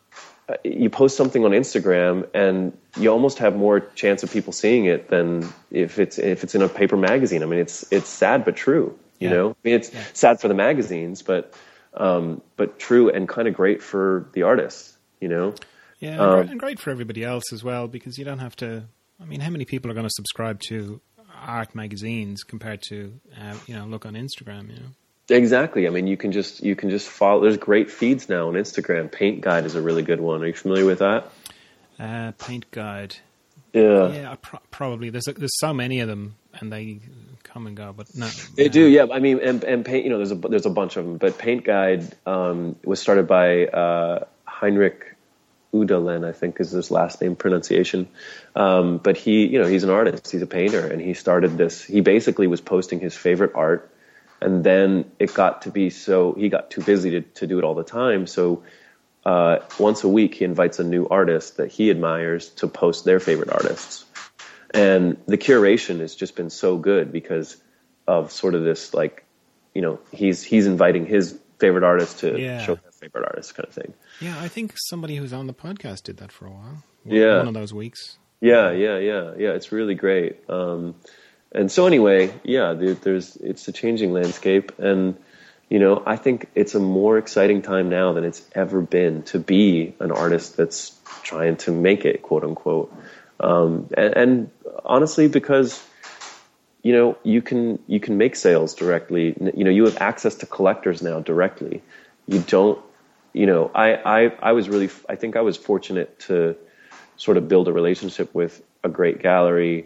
you post something on Instagram and you almost have more chance of people seeing it than if it's if it's in a paper magazine. I mean, it's it's sad but true, you yeah. know. I mean, it's yeah. sad for the magazines, but um, but true and kind of great for the artists, you know. Yeah, um, and great for everybody else as well, because you don't have to. I mean, how many people are going to subscribe to art magazines compared to uh, you know, look on Instagram, you know? Exactly. I mean, you can just you can just follow. There's great feeds now on Instagram. Paint Guide is a really good one. Are you familiar with that? Uh, Paint Guide. Yeah. Yeah. Pro- probably. There's a, there's so many of them, and they come and go. But no, they uh, do. Yeah. I mean, and, and paint. You know, there's a there's a bunch of them. But Paint Guide um, was started by uh, Heinrich Udalen, I think is his last name pronunciation. Um, but he, you know, he's an artist. He's a painter, and he started this. He basically was posting his favorite art. And then it got to be so, he got too busy to, to do it all the time. So uh, once a week, he invites a new artist that he admires to post their favorite artists. And the curation has just been so good because of sort of this, like, you know, he's he's inviting his favorite artist to yeah. show their favorite artist kind of thing. Yeah, I think somebody who's on the podcast did that for a while. One, yeah. One of those weeks. Yeah, yeah, yeah. Yeah, it's really great. Um And so anyway, yeah, there's it's a changing landscape, and you know, I think it's a more exciting time now than it's ever been to be an artist that's trying to make it, quote unquote. Um, and, and honestly, because, you know, you can, you can make sales directly. You know, you have access to collectors now directly. You don't, you know, I, I, I was really, I think I was fortunate to sort of build a relationship with a great gallery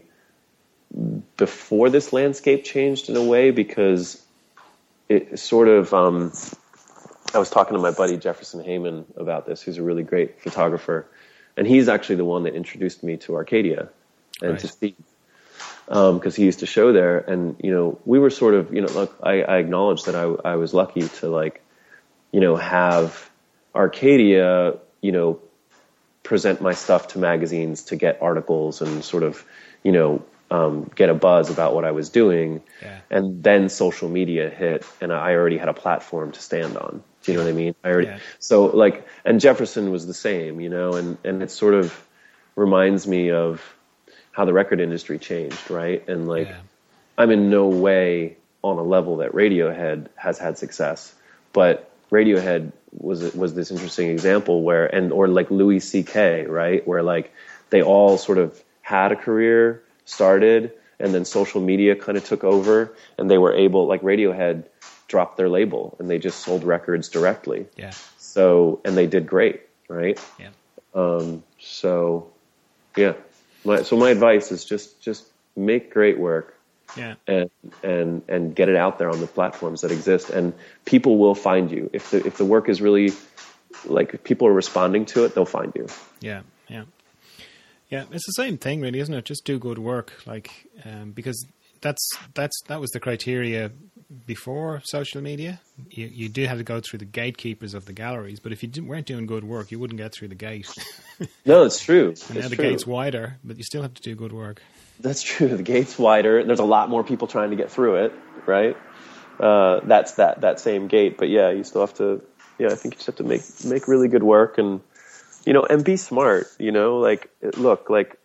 before this landscape changed in a way, because it sort of, um, I was talking to my buddy Jefferson Heyman about this, who's a really great photographer. And he's actually the one that introduced me to Arcadia and right. to Steve, because um, he used to show there. And, you know, we were sort of, you know, look, I, I acknowledge that I, I was lucky to, like, you know, have Arcadia, you know, present my stuff to magazines to get articles and sort of, you know, um, get a buzz about what I was doing. Yeah. And then social media hit, and I already had a platform to stand on. Do you know what I mean? I already, yeah. So like, and Jefferson was the same, you know, and, and it sort of reminds me of how the record industry changed, right? And like, yeah. I'm in no way on a level that Radiohead has had success, but Radiohead was was this interesting example where, and or like Louis C K, right, where like they all sort of had a career, started, and then social media kind of took over, and they were able, like Radiohead dropped their label and they just sold records directly. Yeah. So, and they did great, right? Yeah. Um, so, yeah. My, so my advice is just just make great work. Yeah. And and and get it out there on the platforms that exist, and people will find you. If the if the work is really, like, if people are responding to it, they'll find you. Yeah, yeah, yeah. It's the same thing, really, isn't it? Just do good work, like, um, because that's that's that was the criteria before social media. You you do have to go through the gatekeepers of the galleries, but if you didn't, weren't doing good work, you wouldn't get through the gate. No, it's true. And it's now the true. gate's wider, but you still have to do good work. That's true. The gate's wider. There's a lot more people trying to get through it, right? Uh, that's that, that same gate. But yeah, you still have to, yeah, I think you just have to make, make really good work and, you know, and be smart, you know, like, look, like,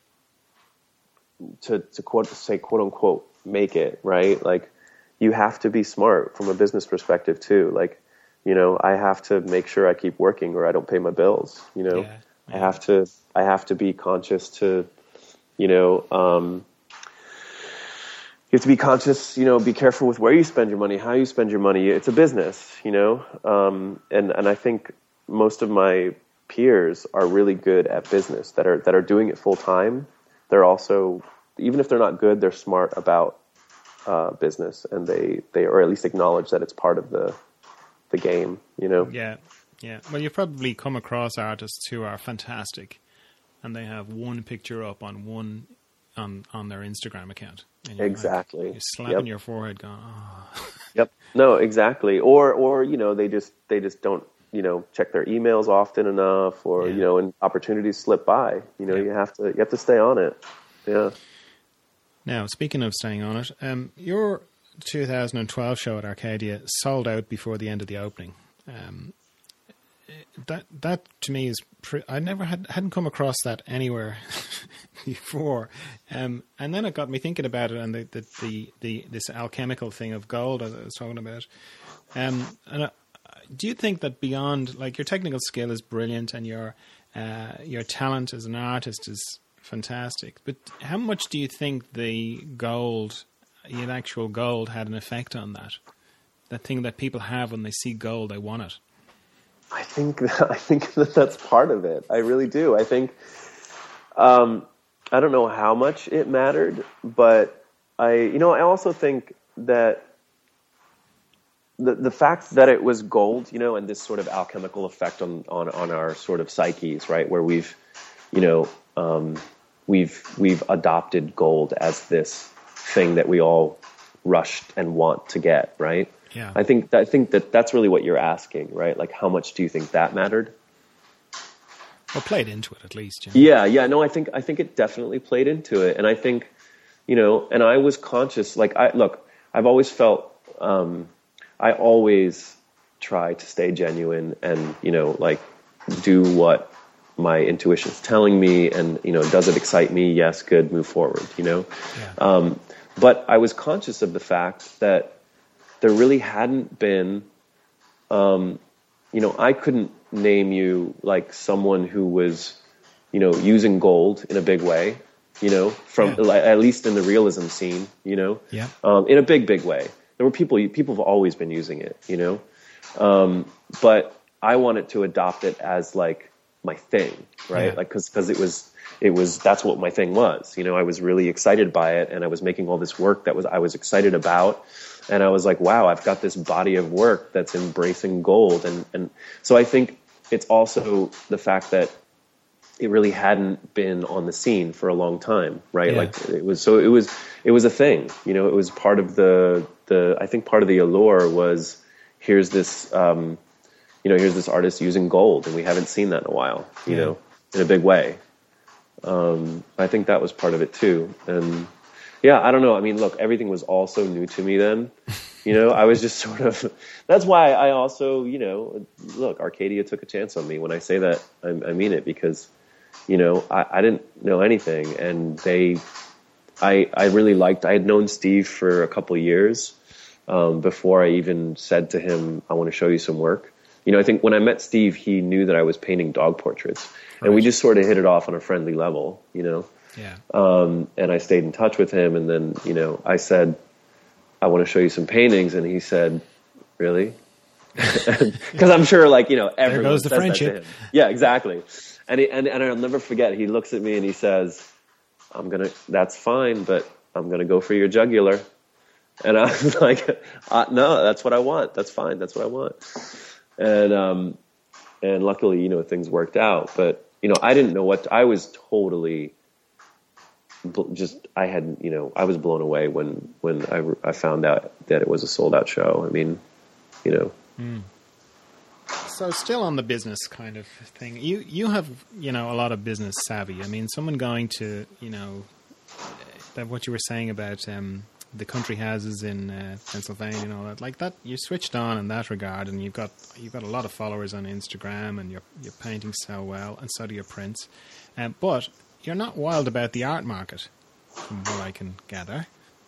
to, to quote, to say, quote unquote, make it, right? Like, you have to be smart from a business perspective too. Like, you know, I have to make sure I keep working or I don't pay my bills, you know, yeah, yeah. I have to, I have to be conscious to, You know, um, you have to be conscious, you know, be careful with where you spend your money, how you spend your money. It's a business, you know, um, and, and I think most of my peers are really good at business that are, that are doing it full time. They're also, even if they're not good, they're smart about uh, business, and they, they, or at least acknowledge that it's part of the, the game, you know? Yeah. Yeah. Well, you've probably come across artists who are fantastic, and they have one picture up on one on on their Instagram account. And you're exactly. Like, you're slapping yep. your forehead, going, "Oh." Yep. No, exactly. Or or you know, they just they just don't you know check their emails often enough, or yeah. you know, and opportunities slip by. You know, yeah. you have to you have to stay on it. Yeah. Now, speaking of staying on it, um, your two thousand twelve show at Arcadia sold out before the end of the opening. Um, That that to me is pre- I never had hadn't come across that anywhere before, um, and then it got me thinking about it, and the the, the, the this alchemical thing of gold as I was talking about. Um, and uh, do you think that beyond, like, your technical skill is brilliant and your uh, your talent as an artist is fantastic, but how much do you think the gold, the actual gold, had an effect on that? That thing that people have when they see gold, they want it. I think that, I think that that's part of it. I really do. I think um, I don't know how much it mattered, but I, you know, I also think that the the fact that it was gold, you know, and this sort of alchemical effect on on, on our sort of psyches, right, where we've, you know, um, we've we've adopted gold as this thing that we all rushed and want to get, right? Yeah. I think that, I think that that's really what you're asking, right? Like, how much do you think that mattered? Well, played into it at least. You know? Yeah, yeah. No, I think I think it definitely played into it, and I think, you know, and I was conscious. Like, I look, I've always felt, um, I always try to stay genuine, and you know, like, do what my intuition's telling me, and you know, does it excite me? Yes, good, move forward. You know, yeah. um, but I was conscious of the fact that there really hadn't been um, you know, I couldn't name you like someone who was, you know, using gold in a big way, you know, from Yeah. at least in the realism scene, you know, Yeah. um, in a big, big way. There were people, people have always been using it, you know, um, but I wanted to adopt it as like my thing, right? Yeah. Like, cause, cause it was, it was, that's what my thing was, you know, I was really excited by it, and I was making all this work that was, I was excited about. And I was like, wow, I've got this body of work that's embracing gold. And, and so I think it's also the fact that it really hadn't been on the scene for a long time, right? Yeah. Like it was, so it was, it was a thing, you know, it was part of the, the, I think part of the allure was, here's this, um, you know, here's this artist using gold, and we haven't seen that in a while, you Yeah. know, in a big way. Um, I think that was part of it too. And yeah, I don't know. I mean, look, everything was all so new to me then, you know, I was just sort of, that's why I also, you know, look, Arcadia took a chance on me. When I say that, I, I mean it, because, you know, I, I didn't know anything, and they, I, I really liked, I had known Steve for a couple of years, um, before I even said to him, I want to show you some work. You know, I think when I met Steve, he knew that I was painting dog portraits, right. And we just sort of hit it off on a friendly level, you know? Yeah. Um, and I stayed in touch with him. And then, you know, I said, I want to show you some paintings. And he said, really? Because I'm sure, like, you know, everyone there goes the says friendship. that to him. Yeah, exactly. And, he, and, and I'll never forget, he looks at me and he says, I'm going to, that's fine, but I'm going to go for your jugular. And I was like, uh, no, that's what I want. That's fine. That's what I want. And, um, and luckily, you know, things worked out, but, you know, I didn't know what, I was totally just, I had, you know, I was blown away when, when I, I found out that it was a sold out show. I mean, you know. Mm. So still on the business kind of thing, you, you have, you know, a lot of business savvy. I mean, someone going to, you know, that what you were saying about, um, the country houses in uh, Pennsylvania and all that, like that, you're switched on in that regard, and you've got you've got a lot of followers on Instagram, and you're you're painting so well, and so do your prints. Um, but you're not wild about the art market, from what I can gather.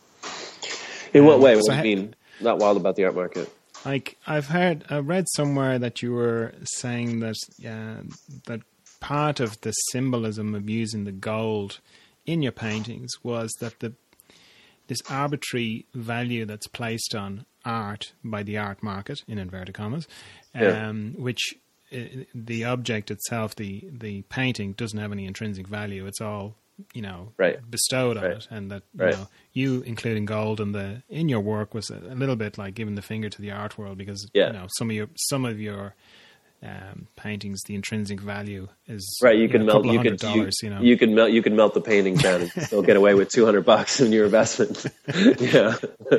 In what Um, way? What so do you ha- mean? Not wild about the art market? Like I've heard, I read somewhere that you were saying that uh, that part of the symbolism of using the gold in your paintings was that the this arbitrary value that's placed on art by the art market, in inverted commas, Yeah. um, which uh, the object itself, the the painting, doesn't have any intrinsic value. It's all, you know, Right. bestowed on Right. it, and that you Right. know, you including gold in the in your work was a, a little bit like giving the finger to the art world, because Yeah. you know some of your some of your um, paintings, the intrinsic value is Right, you know, can a melt. couple of You hundred could you, dollars. You know, you can melt. You can melt the paintings down and still get away with two hundred bucks in your investment. yeah.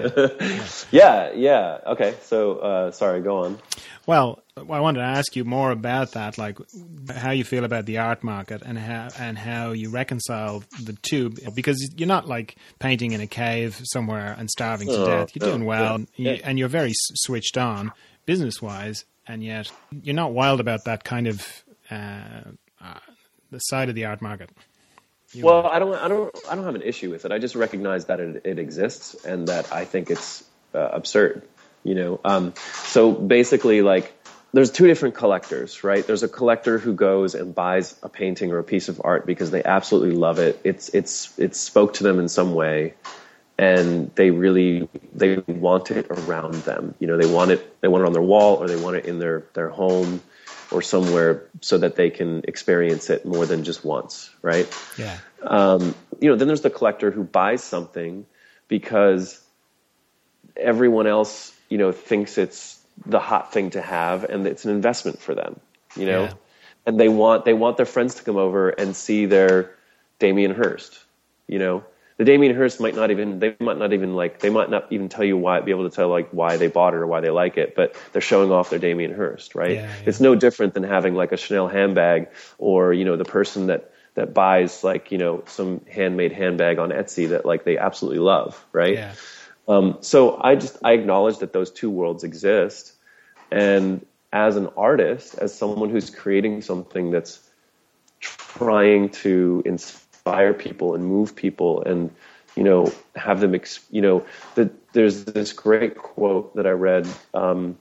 yeah, yeah. Okay, so uh, sorry. Go on. Well, I wanted to ask you more about that, like how you feel about the art market and how and how you reconcile the two, because you're not like painting in a cave somewhere and starving to Oh, death. You're no, doing well, yeah, you, yeah. and you're very s- switched on business wise, and yet you're not wild about that kind of uh, uh, the side of the art market. You Well, are. I don't. I don't. I don't have an issue with it. I just recognize that it, it exists, and that I think it's uh, absurd. You know. Um, so basically, like, there's two different collectors, right? There's a collector who goes and buys a painting or a piece of art because they absolutely love it. It's it's it spoke to them in some way, and they really they want it around them. You know, they want it. They want it on their wall, or they want it in their their home, or somewhere, so that they can experience it more than just once, right? Yeah. Um, you know, then there's the collector who buys something because everyone else, you know, thinks it's the hot thing to have, and it's an investment for them, you know, Yeah. and they want they want their friends to come over and see their Damien Hirst, you know. The Damien Hirst might not even, they might not even like, they might not even tell you why, be able to tell like why they bought it or why they like it, but they're showing off their Damien Hirst, right? Yeah, yeah. It's no different than having like a Chanel handbag, or, you know, the person that, that buys like, you know, some handmade handbag on Etsy that like they absolutely love, right? Yeah. Um, so I just, I acknowledge that those two worlds exist. And as an artist, as someone who's creating something that's trying to inspire people and move people and, you know, have them, ex- you know, the, there's this great quote that I read, um,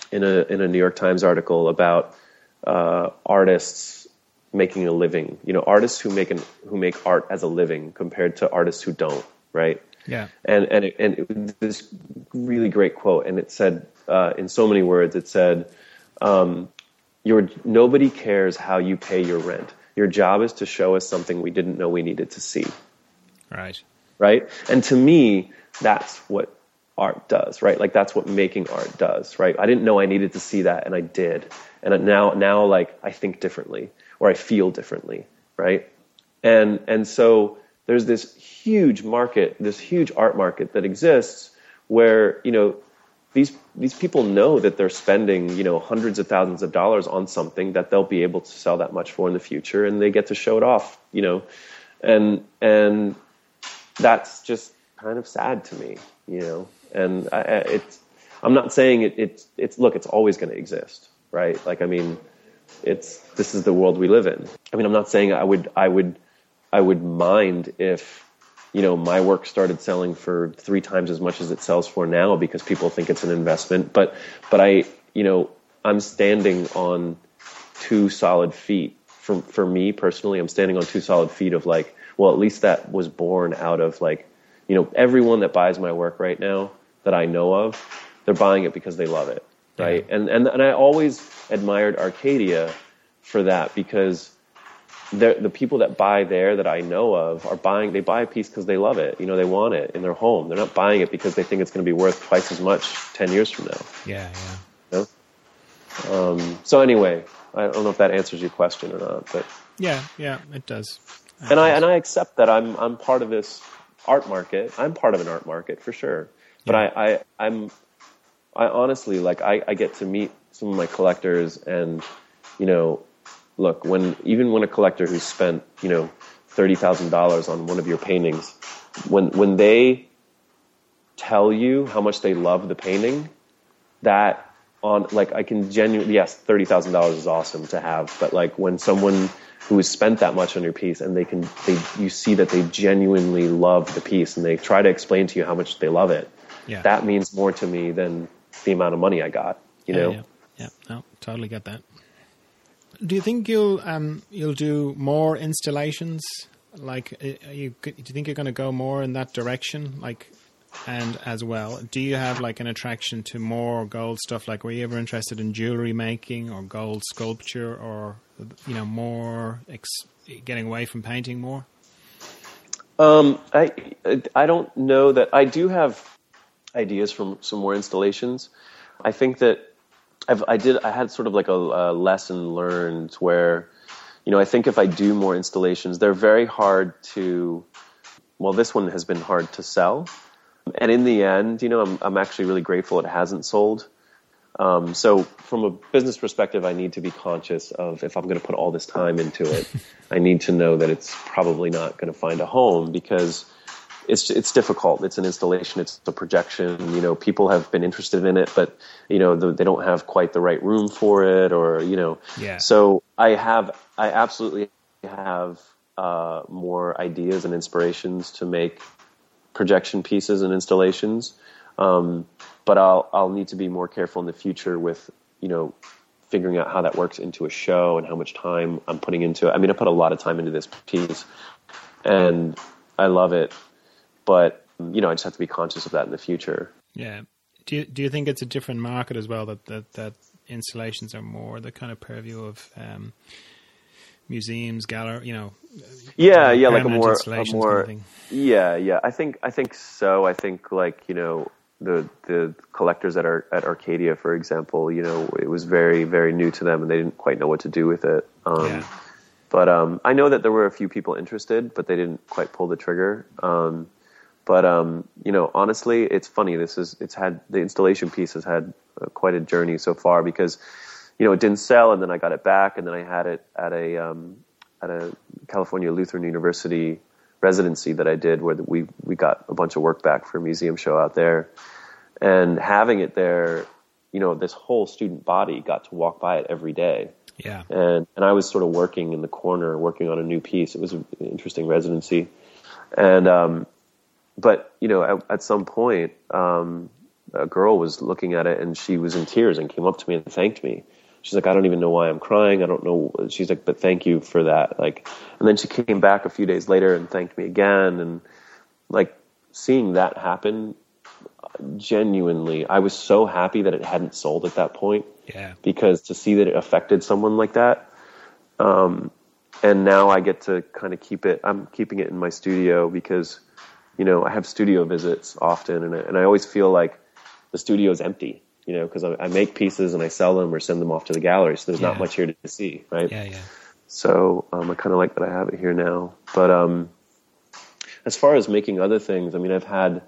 in a in a New York Times article about uh, artists making a living. You know, artists who make an, who make art as a living compared to artists who don't. Right. Yeah. And and it, and it was this really great quote, and it said uh, in so many words, it said, um, "Your nobody cares how you pay your rent. Your job is to show us something we didn't know we needed to see." Right. Right. And to me, that's what art does. Right. Like that's what making art does. Right. I didn't know I needed to see that, and I did. And now now like I think differently, or I feel differently. Right. And and so there's this huge market, this huge art market that exists where, you know, these these people know that they're spending, you know, hundreds of thousands of dollars on something that they'll be able to sell that much for in the future, and they get to show it off, you know. And and that's just kind of sad to me, you know. And I, it's I'm not saying it, it's it's look, it's always going to exist, right? Like, I mean, it's this is the world we live in. I mean, I'm not saying I would I would I would mind if, you know, my work started selling for three times as much as it sells for now because people think it's an investment. But, but I, you know, I'm standing on two solid feet. For, for me personally, I'm standing on two solid feet of like, well, at least that was born out of like, you know, everyone that buys my work right now that I know of, they're buying it because they love it. Right. Yeah. And, and, and I always admired Arcadia for that, because the people that buy there that I know of are buying, they buy a piece because they love it. You know, they want it in their home. They're not buying it because they think it's going to be worth twice as much ten years from now. Yeah, yeah. You know? um, so anyway, I don't know if that answers your question or not, but yeah, yeah, it does. It and does. I and I accept that I'm I'm part of this art market. I'm part of an art market for sure. But yeah. I, I I'm I honestly like I, I get to meet some of my collectors, and you know. Look, when even when a collector who's spent, you know, thirty thousand dollars on one of your paintings, when when they tell you how much they love the painting, that on like I can genuinely, yes, thirty thousand dollars is awesome to have, but like when someone who has spent that much on your piece and they can they you see that they genuinely love the piece and they try to explain to you how much they love it, yeah. that means more to me than the amount of money I got. You yeah, know? Yeah, yeah, no, totally get that. Do you think you'll um you'll do more installations? Like, are you, do you think you're going to go more in that direction? Like, and as well, do you have like an attraction to more gold stuff? Like, were you ever interested in jewelry making or gold sculpture, or you know, more ex- getting away from painting more? Um, I I don't know that I do have ideas from some more installations. I think that. I've, I did. I had sort of like a, a lesson learned where, you know, I think if I do more installations, they're very hard to. Well, this one has been hard to sell, and in the end, you know, I'm I'm actually really grateful it hasn't sold. Um, so from a business perspective, I need to be conscious of if I'm going to put all this time into it, I need to know that it's probably not going to find a home, because it's it's difficult. It's an installation. It's a projection. You know, people have been interested in it, but you know, the, they don't have quite the right room for it, or you know. Yeah. So I have, I absolutely have uh, more ideas and inspirations to make projection pieces and installations, um, but I'll I'll need to be more careful in the future with you know figuring out how that works into a show and how much time I'm putting into it. I mean, I put a lot of time into this piece, and I love it. But, you know, I just have to be conscious of that in the future. Yeah. Do you, do you think it's a different market as well, that, that, that installations are more the kind of purview of um, museums, gallery, you know? Yeah, yeah, like a more, a more kind of yeah, yeah. I think, I think so. I think like, you know, the, the collectors at our, at Arcadia, for example, you know, it was very, very new to them and they didn't quite know what to do with it. Um, yeah. But um, I know that there were a few people interested, but they didn't quite pull the trigger. Um, But, um, you know, honestly, it's funny. This is, it's had, the installation piece has had uh, quite a journey so far, because, you know, it didn't sell, and then I got it back, and then I had it at a, um, at a California Lutheran University residency that I did, where we, we got a bunch of work back for a museum show out there. And having it there, you know, this whole student body got to walk by it every day. Yeah. And, and I was sort of working in the corner, working on a new piece. It was an interesting residency. And, um, But, you know, at, at some point, um, a girl was looking at it and she was in tears and came up to me and thanked me. She's like, I don't even know why I'm crying. I don't know. She's like, but thank you for that. Like, and then she came back a few days later and thanked me again. And like seeing that happen, genuinely, I was so happy that it hadn't sold at that point. Yeah. Because to see that it affected someone like that. Um, and now I get to kind of keep it, I'm keeping it in my studio because, you know, I have studio visits often and I, and I always feel like the studio is empty, you know, because I, I make pieces and I sell them or send them off to the gallery. So there's yeah. not much here to see, right? Yeah, yeah. So um, I kind of like that I have it here now. But um, as far as making other things, I mean, I've had,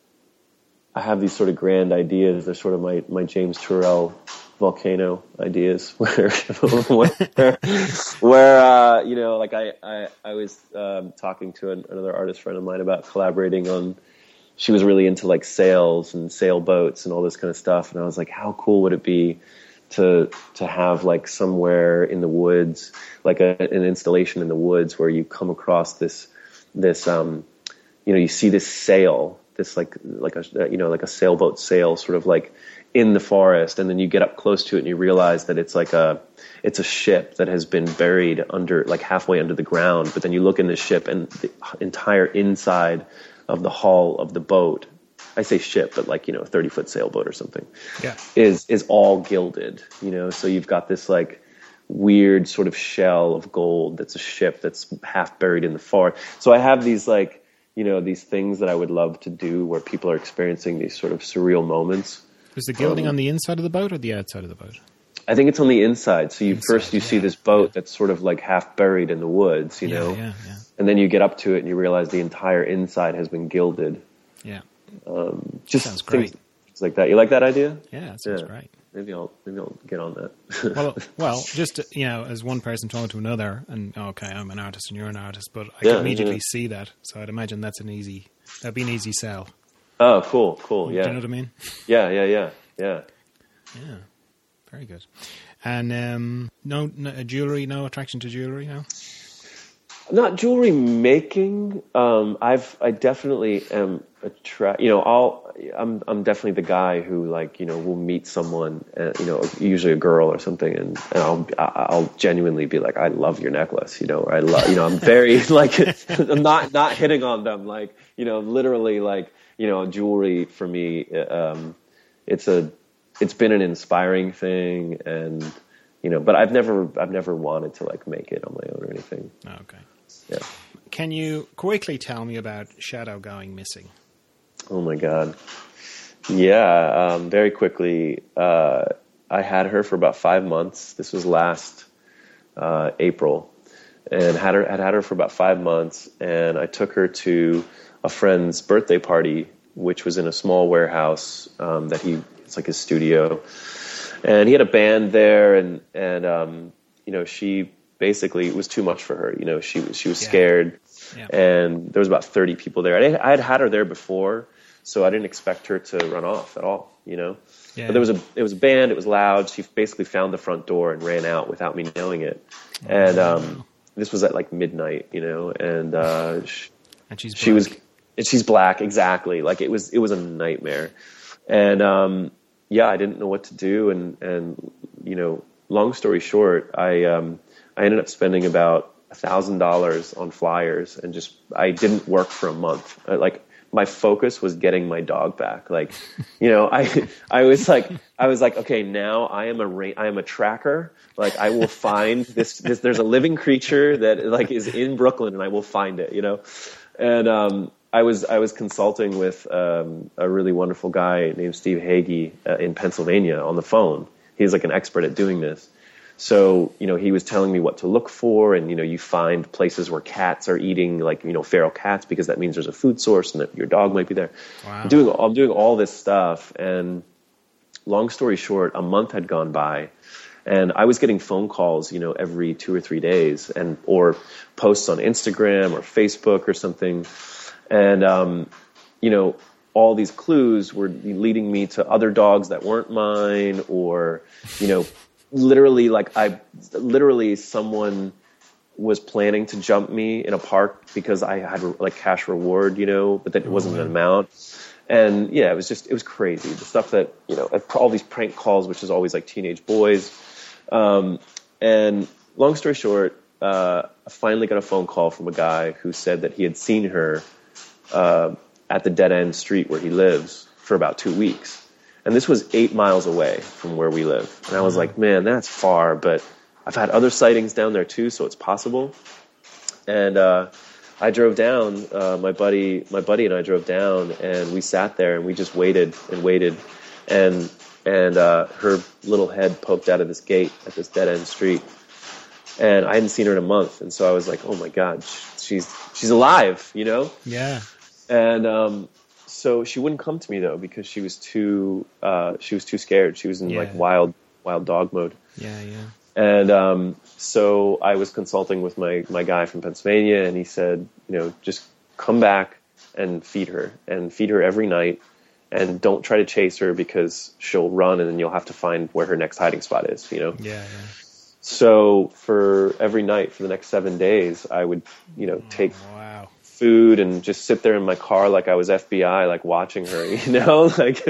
I have these sort of grand ideas. They're sort of my, my James Turrell volcano ideas where, where, where uh, you know, like I, I, I was um, talking to an, another artist friend of mine about collaborating on, she was really into like sails and sailboats and all this kind of stuff. And I was like, how cool would it be to, to have like somewhere in the woods, like a, an installation in the woods where you come across this, this, um, you know, you see this sail, this like, like a, you know, like a sailboat sail sort of like in the forest. And then you get up close to it and you realize that it's like a, it's a ship that has been buried under, like halfway under the ground. But then you look in the ship and the entire inside of the hull of the boat, I say ship, but like, you know, a thirty foot sailboat or something, yeah, is, is all gilded, you know? So you've got this like weird sort of shell of gold. That's a ship that's half buried in the forest. So I have these like, you know, these things that I would love to do where people are experiencing these sort of surreal moments. Is the gilding um, on the inside of the boat or the outside of the boat? I think it's on the inside. So you inside, first you yeah. see this boat that's sort of like half buried in the woods, you yeah, know, yeah, yeah. and then you get up to it and you realize the entire inside has been gilded. Yeah, um, just sounds great. Things, things like that. You like that idea? Yeah, that sounds yeah. great. Maybe I'll maybe I'll get on that. well, well, just you know, as one person talking to another, and okay, I'm an artist and you're an artist, but I yeah, can immediately yeah. see that. So I'd imagine that's an easy, that'd be an easy sell. Oh, cool, cool, yeah. Do you know what I mean? Yeah, yeah, yeah, yeah. Yeah, very good. And um, no, no jewelry, no attraction to jewelry, no. Not jewelry making. Um, I've I definitely am attract. You know, I'll I'm I'm definitely the guy who like you know will meet someone, uh, you know, usually a girl or something, and, and I'll I'll genuinely be like, I love your necklace, you know, or I love, you know, I'm very like I'm not not hitting on them, like you know, literally like you know, jewelry for me, um, it's a it's been an inspiring thing, and you know, but I've never I've never wanted to like make it on my own or anything. Oh, okay. Yeah. Can you quickly tell me about Shadow going missing? Oh my God. Yeah. Um, very quickly. Uh, I had her for about five months. This was last uh, April, and had her had had her for about five months. And I took her to a friend's birthday party, which was in a small warehouse um, that he it's like his studio, and he had a band there, and and um, you know she. Basically, it was too much for her. You know, she was she was yeah. scared, yeah. and there was about thirty people there. I, I had had her there before, so I didn't expect her to run off at all. You know, yeah. but there was a it was a band. It was loud. She basically found the front door and ran out without me knowing it. Oh, and um, wow. This was at like midnight. You know, and uh, she, and she's black. she was and she's black exactly. Like it was it was a nightmare. And um, yeah, I didn't know what to do. And and you know, long story short, I. Um, I ended up spending about a thousand dollars on flyers, and just I didn't work for a month. I, like my focus was getting my dog back. Like, you know, I I was like I was like, okay, now I am a ra- I am a tracker. Like I will find this, this. There's a living creature that like is in Brooklyn, and I will find it. You know, and um, I was I was consulting with um, a really wonderful guy named Steve Hagee uh, in Pennsylvania on the phone. He's like an expert at doing this. So, you know, he was telling me what to look for, and, you know, you find places where cats are eating, like, you know, feral cats, because that means there's a food source and that your dog might be there. Wow. I'm doing, I'm doing all this stuff, and long story short, a month had gone by, and I was getting phone calls, you know, every two or three days, and or posts on Instagram or Facebook or something, and, um, you know, all these clues were leading me to other dogs that weren't mine, or, you know, literally, like I, literally someone was planning to jump me in a park because I had like cash reward, you know, but that it wasn't an amount. And yeah, it was just, it was crazy. The stuff that, you know, all these prank calls, which is always like teenage boys. Um, and long story short, uh, I finally got a phone call from a guy who said that he had seen her, uh, at the dead end street where he lives for about two weeks. And this was eight miles away from where we live. And I was like, man, that's far, but I've had other sightings down there too, so it's possible. And, uh, I drove down, uh, my buddy, my buddy and I drove down, and we sat there and we just waited and waited. And, and, uh, her little head poked out of this gate at this dead end street. And I hadn't seen her in a month. And so I was like, oh my God, she's, she's alive, you know? Yeah. And, um, so she wouldn't come to me though, because she was too, uh, she was too scared. She was in yeah. like wild, wild dog mode. Yeah. Yeah. And, um, so I was consulting with my, my guy from Pennsylvania, and he said, you know, just come back and feed her and feed her every night, and don't try to chase her because she'll run and then you'll have to find where her next hiding spot is, you know? Yeah. Yeah. So for every night for the next seven days, I would, you know, take oh, wow. food and just sit there in my car like I was F B I, like watching her, you know, like,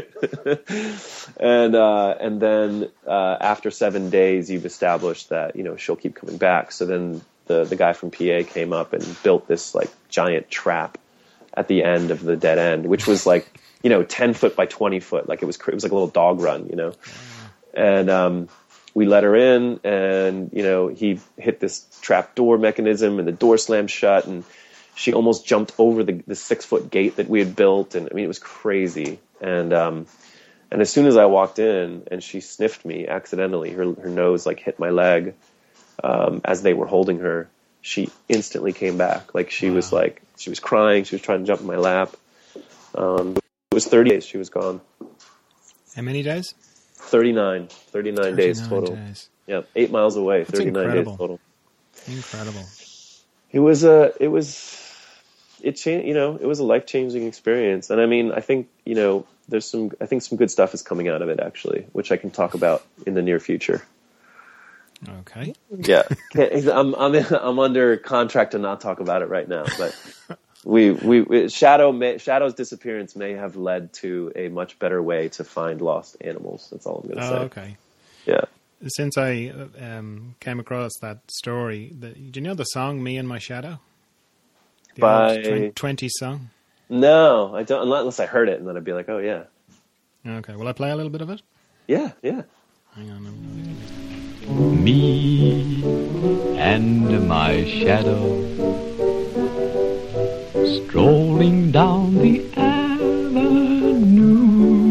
and, uh, and then, uh, after seven days, you've established that, you know, she'll keep coming back. So then the, the guy from P A came up and built this like giant trap at the end of the dead end, which was like, you know, ten foot by twenty foot. Like it was, it was like a little dog run, you know, and, um, we let her in, and, you know, he hit this trap door mechanism and the door slammed shut, and she almost jumped over the, the six foot gate that we had built. And I mean, it was crazy. And, um, and as soon as I walked in and she sniffed me accidentally, her, her nose like hit my leg, um, as they were holding her, she instantly came back. Like she wow. was like, she was crying. She was trying to jump in my lap. Um, it was thirty days she was gone. How many days? thirty-nine, thirty-nine days total. Days. Yep. Eight miles away, That's thirty-nine incredible. days total. Incredible. It was a, it was, it changed, you know, it was a life-changing experience. And I mean, I think, you know, there's some, I think some good stuff is coming out of it actually, which I can talk about in the near future. Okay. Yeah. I'm, I'm, I'm under contract to not talk about it right now, but we, we, we Shadow may, Shadow's disappearance may have led to a much better way to find lost animals. That's all I'm going to oh, say. Okay. Yeah. Since I um, came across that story, the, do you know the song "Me and My Shadow"? The By old twenty song. No, I don't. Unless I heard it, and then I'd be like, "Oh yeah." Okay, will I play a little bit of it? Yeah, yeah. Hang on. Me and my shadow, strolling down the avenue.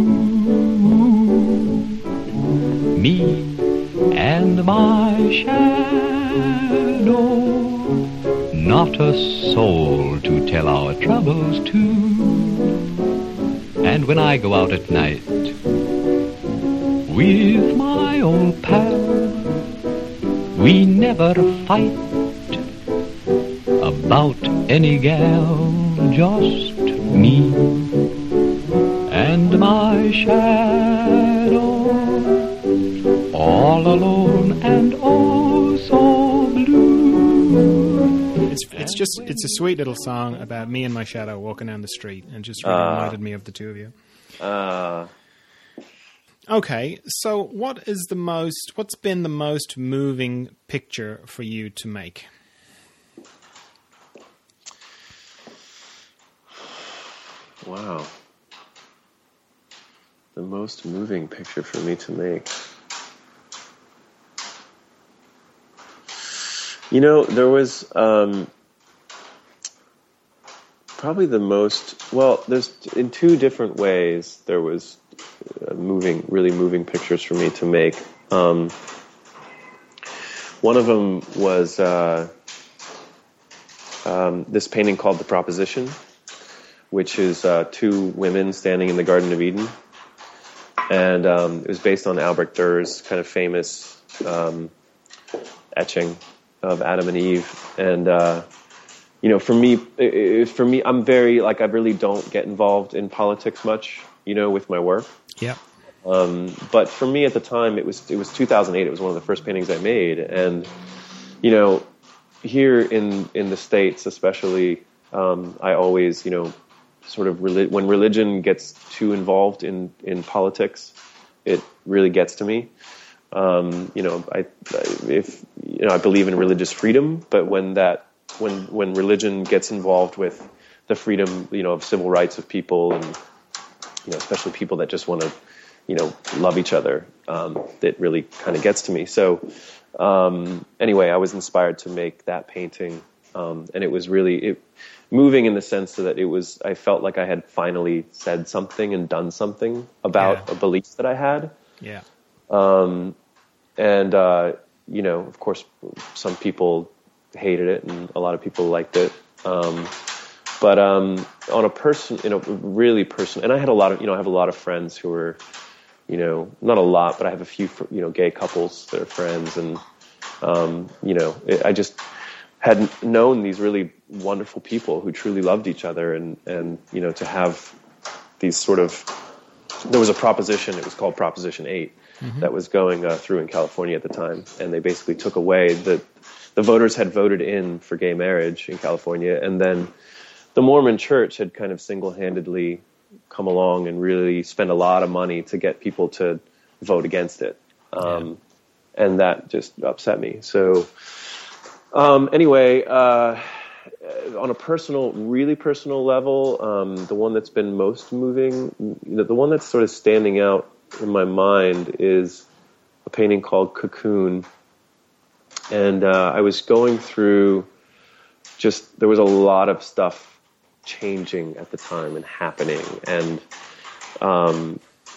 Me and my shadow, not a soul to tell our troubles to. And when I go out at night with my old pal, we never fight about any gal, just me and my shadow, all alone and oh so blue. It's it's just it's a sweet little song about me and my shadow walking down the street, and just really uh, reminded me of the two of you. Uh, okay, so what is the most? What's been the most moving picture for you to make? Wow. The most moving picture for me to make. You know, there was um, probably the most, well, there's in two different ways there was uh, moving, really moving pictures for me to make. Um, one of them was uh, um, this painting called The Proposition, which is uh, two women standing in the Garden of Eden. And um, it was based on Albrecht Dürer's kind of famous um, etching of Adam and Eve. And, uh, you know, for me, it, for me, I'm very, like, I really don't get involved in politics much, you know, with my work. Yeah. Um, but for me at the time, it was, it was two thousand eight. It was one of the first paintings I made. And, you know, here in, in the States, especially, um, I always, you know, sort of reli- when religion gets too involved in, in politics, it really gets to me. Um, you know, I, if, you know, I believe in religious freedom, but when that, when, when religion gets involved with the freedom, you know, of civil rights of people, and, you know, especially people that just want to, you know, love each other, um, it really kind of gets to me. So, um, anyway, I was inspired to make that painting. Um, and it was really it, moving in the sense that it was, I felt like I had finally said something and done something about Yeah. a belief that I had. Yeah. Um, and, uh, you know, of course, some people hated it and a lot of people liked it. Um, but, um, on a person, you know, really person, and I had a lot of, you know, I have a lot of friends who are, you know, not a lot, but I have a few, you know, gay couples that are friends. And, um, you know, it, I just had known these really wonderful people who truly loved each other. And, and, you know, to have these sort of, there was a proposition, it was called Proposition eight, mm-hmm. that was going uh, through in California at the time. And they basically took away the, the voters had voted in for gay marriage in California. And then the Mormon church had kind of single-handedly come along and really spent a lot of money to get people to vote against it. Um, yeah. And that just upset me. So um, anyway, uh, on a personal, really personal level, um, the one that's been most moving, the, the one that's sort of standing out in my mind is a painting called Cocoon. And uh, I was going through just, there was a lot of stuff changing at the time and happening. And um,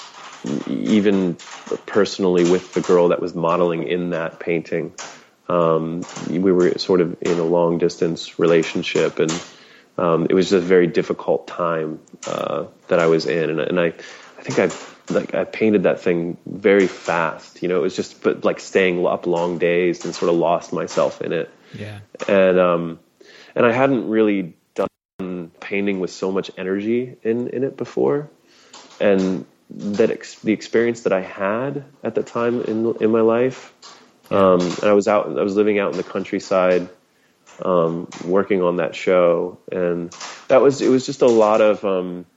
even personally with the girl that was modeling in that painting, um, we were sort of in a long distance relationship, and um, it was just a very difficult time uh, that I was in. And, and I, I think I like I painted that thing very fast. You know, it was just but like staying up long days and sort of lost myself in it. Yeah. And um, and I hadn't really done painting with so much energy in, in it before, and that ex- the experience that I had at the time in in my life. Um, and I was out, I was living out in the countryside, um, working on that show. And that was, it was just a lot of, um,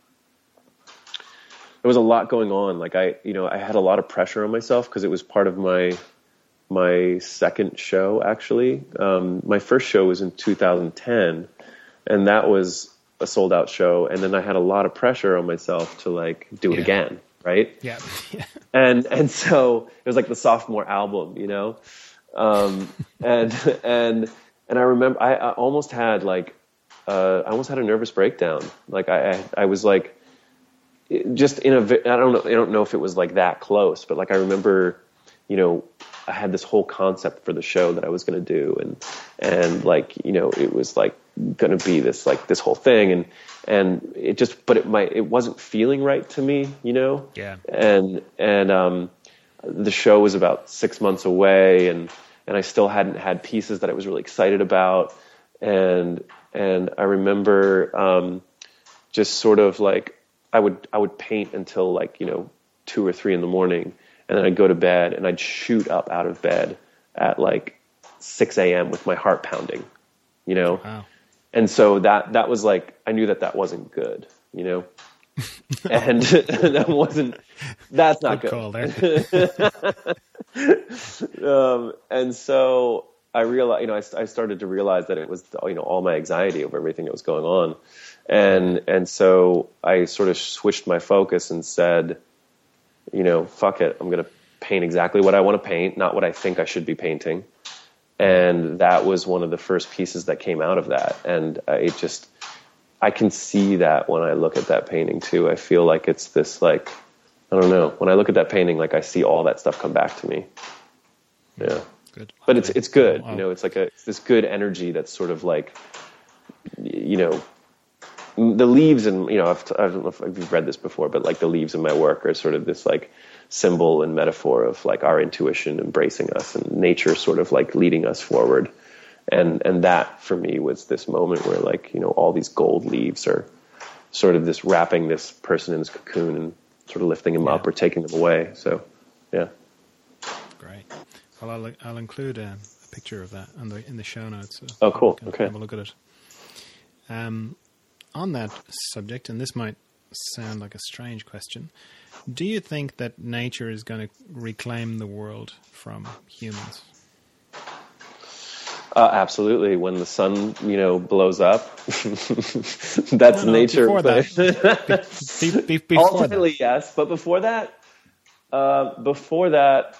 there was a lot going on. Like I, you know, I had a lot of pressure on myself because it was part of my, my second show, actually. Um, my first show was in two thousand ten, and that was a sold out show. And then I had a lot of pressure on myself to like do it yeah. again. Right. Yeah. yeah. And, and so it was like the sophomore album, you know? Um, and, and, and I remember I, I almost had like, uh, I almost had a nervous breakdown. Like I, I, I was like, just in a, I don't know, I don't know if it was like that close, but like, I remember, you know, I had this whole concept for the show that I was going to do. And, and like, you know, it was like going to be this, like this whole thing. And, and it just, but it might, it wasn't feeling right to me, you know? Yeah. And, and, um, the show was about six months away, and, and I still hadn't had pieces that I was really excited about. And, and I remember, um, just sort of like, I would, I would paint until like, you know, two or three in the morning. And then I'd go to bed, and I'd shoot up out of bed at like six a.m. with my heart pounding, you know? Wow. And so that, that was like, I knew that that wasn't good, you know? And that wasn't, that's not good. Good call there. um, and so I realized, you know, I, I started to realize that it was, you know, all my anxiety over everything that was going on. And, and so I sort of switched my focus and said, you know, fuck it. I'm going to paint exactly what I want to paint, not what I think I should be painting. And that was one of the first pieces that came out of that. And uh, it just, I can see that when I look at that painting too. I feel like it's this like, I don't know. When I look at that painting, like I see all that stuff come back to me. Yeah. Good. But it's, it's good. Wow. You know, it's like a, it's this good energy that's sort of like, you know, the leaves and, you know, I've, I don't know if you've read this before, but like the leaves in my work are sort of this like symbol and metaphor of like our intuition embracing us and nature sort of like leading us forward. And, and that for me was this moment where like, you know, all these gold leaves are sort of this wrapping this person in this cocoon and sort of lifting them yeah. up or taking them away. So, yeah. Great. Well, I'll, I'll include a, a picture of that in the, in the show notes. So oh, cool. Okay. Have a look at it. Um, on that subject, and this might sound like a strange question, do you think that nature is going to reclaim the world from humans? Uh, absolutely. When the sun, you know, blows up, that's no, no, nature. Before but that, be, be, be, before ultimately, that. yes. But before that, uh, before that,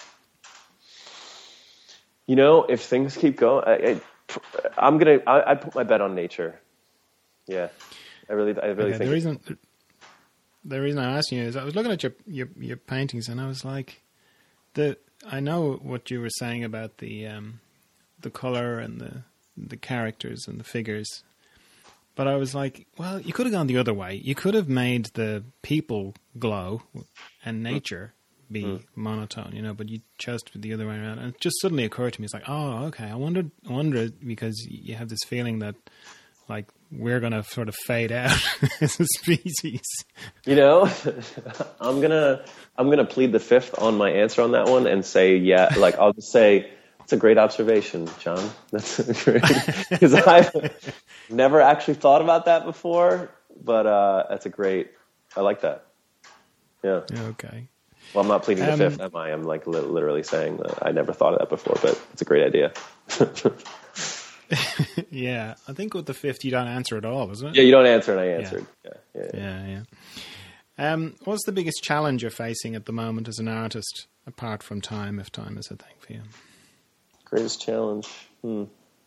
you know, if things keep going, I, I, I'm gonna. I, I put my bet on nature. Yeah, I really, I really okay, think. The reason, the reason I'm asking you is I was looking at your, your your paintings, and I was like, the I know what you were saying about the. Um, the color and the the characters and the figures. But I was like, well, you could have gone the other way. You could have made the people glow and nature be mm. monotone, you know, but you chose to be the other way around. And it just suddenly occurred to me, it's like, oh, okay, I wondered, I wondered because you have this feeling that, like, we're going to sort of fade out as a species. You know, I'm going to I'm gonna plead the fifth on my answer on that one and say, yeah, like, I'll just say, that's a great observation, John. That's great, because I've never actually thought about that before. But uh, that's a great. I like that. Yeah. Okay. Well, I'm not pleading the um, fifth, am I? I'm like li- literally saying that I never thought of that before, but it's a great idea. Yeah, I think with the fifth you don't answer at all, isn't it? Yeah, you don't answer, and I answered. Yeah, yeah, yeah. yeah. yeah, yeah. Um, what's the biggest challenge you're facing at the moment as an artist, apart from time, if time is a thing for you? Greatest challenge. Hmm.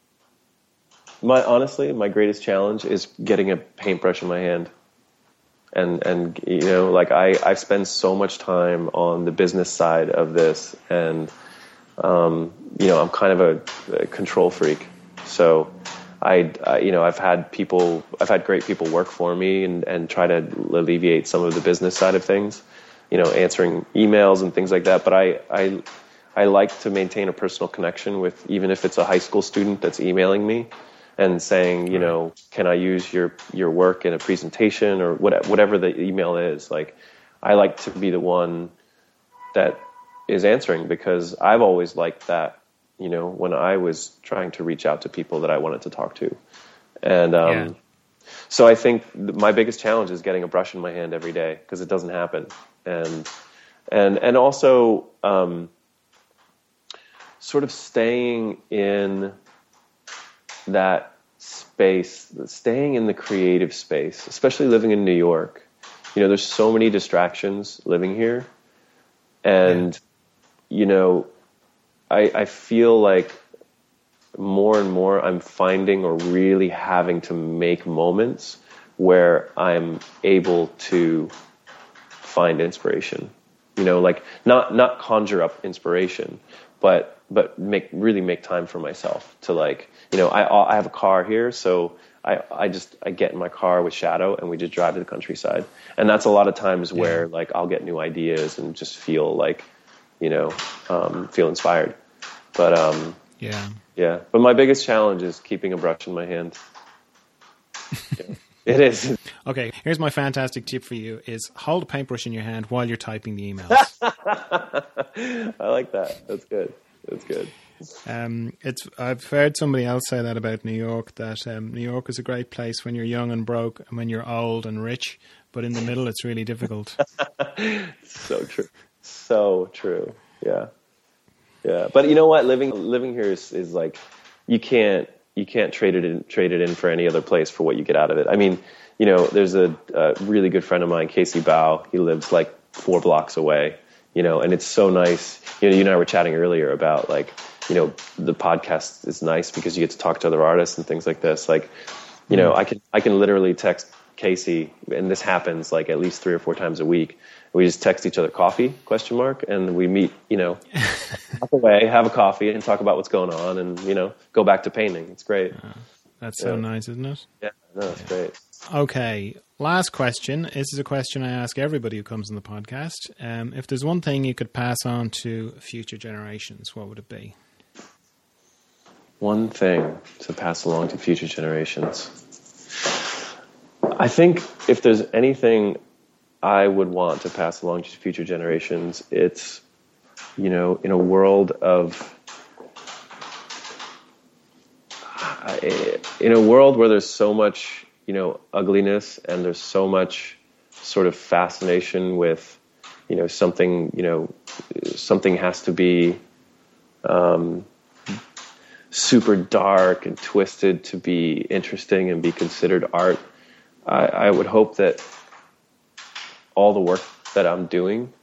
My honestly, my greatest challenge is getting a paintbrush in my hand, and and you know, like I I spend so much time on the business side of this, and um, you know, I'm kind of a, a control freak. So I, I you know I've had people I've had great people work for me and and try to alleviate some of the business side of things, you know, answering emails and things like that. But I I. I like to maintain a personal connection with, even if it's a high school student that's emailing me and saying, you know, can I use your, your work in a presentation or what, whatever the email is. Like, I like to be the one that is answering, because I've always liked that, you know, when I was trying to reach out to people that I wanted to talk to. And um, yeah. So I think my biggest challenge is getting a brush in my hand every day, because it doesn't happen. And, and, and also, um, sort of staying in that space, staying in the creative space, especially living in New York. You know, there's so many distractions living here. And, yeah. you know, I, I feel like more and more I'm finding or really having to make moments where I'm able to find inspiration. You know, like not, not conjure up inspiration, but but make really make time for myself to, like, you know, I I have a car here, so I I just I get in my car with Shadow and we just drive to the countryside, and that's a lot of times where yeah. like I'll get new ideas and just feel like, you know, um, feel inspired. But um, yeah, yeah. But my biggest challenge is keeping a brush in my hand. Yeah. It is. Okay, here's my fantastic tip for you: is hold a paintbrush in your hand while you're typing the emails. I like that. That's good. That's good. Um, it's. I've heard somebody else say that about New York. That um, New York is a great place when you're young and broke, and when you're old and rich. But in the middle, it's really difficult. So true. So true. Yeah. Yeah. But you know what? Living living here is, is like, you can't. You can't trade it in, trade it in for any other place for what you get out of it. I mean, you know, there's a, a really good friend of mine, Casey Bao. He lives like four blocks away, you know, and it's so nice. You know, you and I were chatting earlier about, like, you know, the podcast is nice because you get to talk to other artists and things like this. Like, you know, I can, I can literally text Casey, and this happens like at least three or four times a week. We just text each other coffee, question mark, and we meet, you know, walk away, have a coffee, and talk about what's going on, and, you know, go back to painting. It's great. Uh, that's yeah. so nice, isn't it? Yeah, no, it's yeah. great. Okay, last question. This is a question I ask everybody who comes on the podcast. Um, if there's one thing you could pass on to future generations, what would it be? One thing to pass along to future generations. I think if there's anything I would want to pass along to future generations, it's, you know, in a world of, in a world where there's so much you know, ugliness, and there's so much sort of fascination with, you know, something, you know, something has to be um, super dark and twisted to be interesting and be considered art. I, I would hope that all the work that I'm doing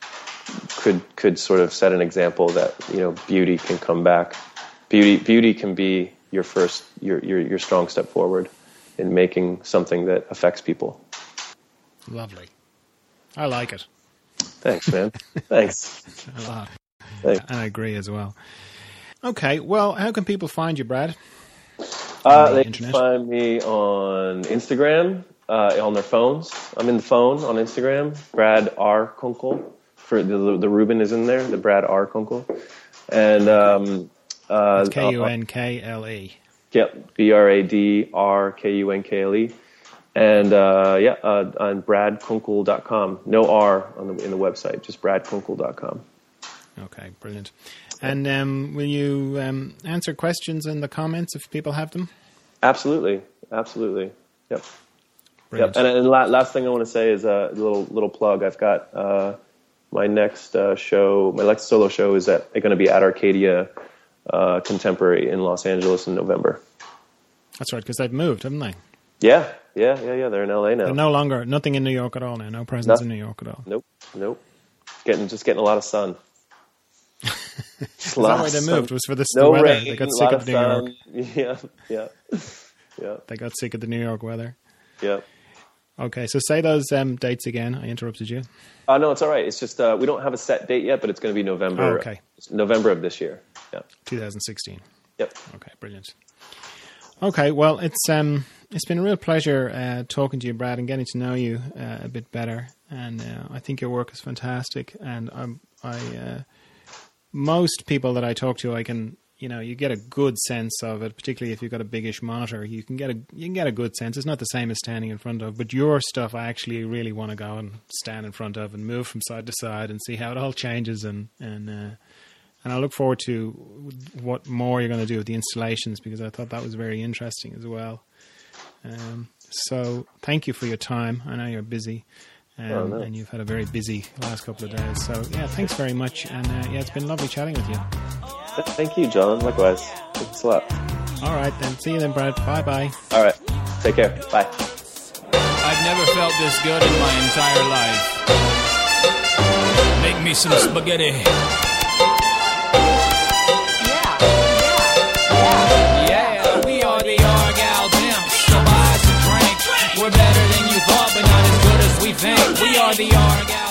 could could sort of set an example that, you know, beauty can come back. Beauty beauty can be your first your your your strong step forward in making something that affects people. Lovely. I like it. Thanks, man. Thanks. A lot. Thanks. I agree as well. Okay, well, how can people find you, Brad? Uh, the they internet? can find me on Instagram, uh, on their phones. I'm in the phone on Instagram, Brad R. Kunkel. For the the Ruben is in there, the Brad R. Kunkel. And um, uh, It's K U N K L E. Yep, B R A D R K U N K L E. And uh, yeah, uh, on brad kunkel dot com. No R on the, in the website, just brad kunkel dot com. Okay, brilliant. And um, will you um, answer questions in the comments if people have them? Absolutely, absolutely. Yep. Brilliant. Yep. And, and la- last thing I want to say is a little little plug. I've got uh, my next uh, show, my next solo show is at going to be at Arcadia uh, Contemporary in Los Angeles in November. That's right, because they've moved, haven't they? Yeah, yeah, yeah, yeah. They're in L A now. They're no longer, nothing in New York at all now. No presence No. in New York at all. Nope, nope. Getting just getting a lot of sun. Is that why they moved? Was for the, no the weather? rain, They got a sick lot of of New sun. York. Yeah, yeah, yeah, They got sick of the New York weather. yeah. Okay, so say those um, dates again. I interrupted you. Uh, no, it's all right. It's just uh, we don't have a set date yet, but it's going to be November. Oh, okay. It's November of this year. Yeah. twenty sixteen. Yep. Okay, brilliant. Okay, well, it's um, it's been a real pleasure uh, talking to you, Brad, and getting to know you uh, a bit better. And uh, I think your work is fantastic. And I'm, I, uh, most people that I talk to, I can, you know, you get a good sense of it. Particularly if you've got a biggish monitor, you can get a you can get a good sense. It's not the same as standing in front of, but your stuff, I actually really want to go and stand in front of and move from side to side and see how it all changes and and. Uh, And I look forward to what more you're going to do with the installations, because I thought that was very interesting as well. Um, so thank you for your time. I know you're busy, um, Oh, no. and you've had a very busy last couple of days. So yeah, thanks very much. And uh, yeah, it's been lovely chatting with you. Thank you, John. Likewise. Thanks a lot. All right, then. See you then, Brad. Bye-bye. All right. Take care. Bye. I've never felt this good in my entire life. Make me some spaghetti. We're better than you thought, but not as good as we think. We are the Argyle.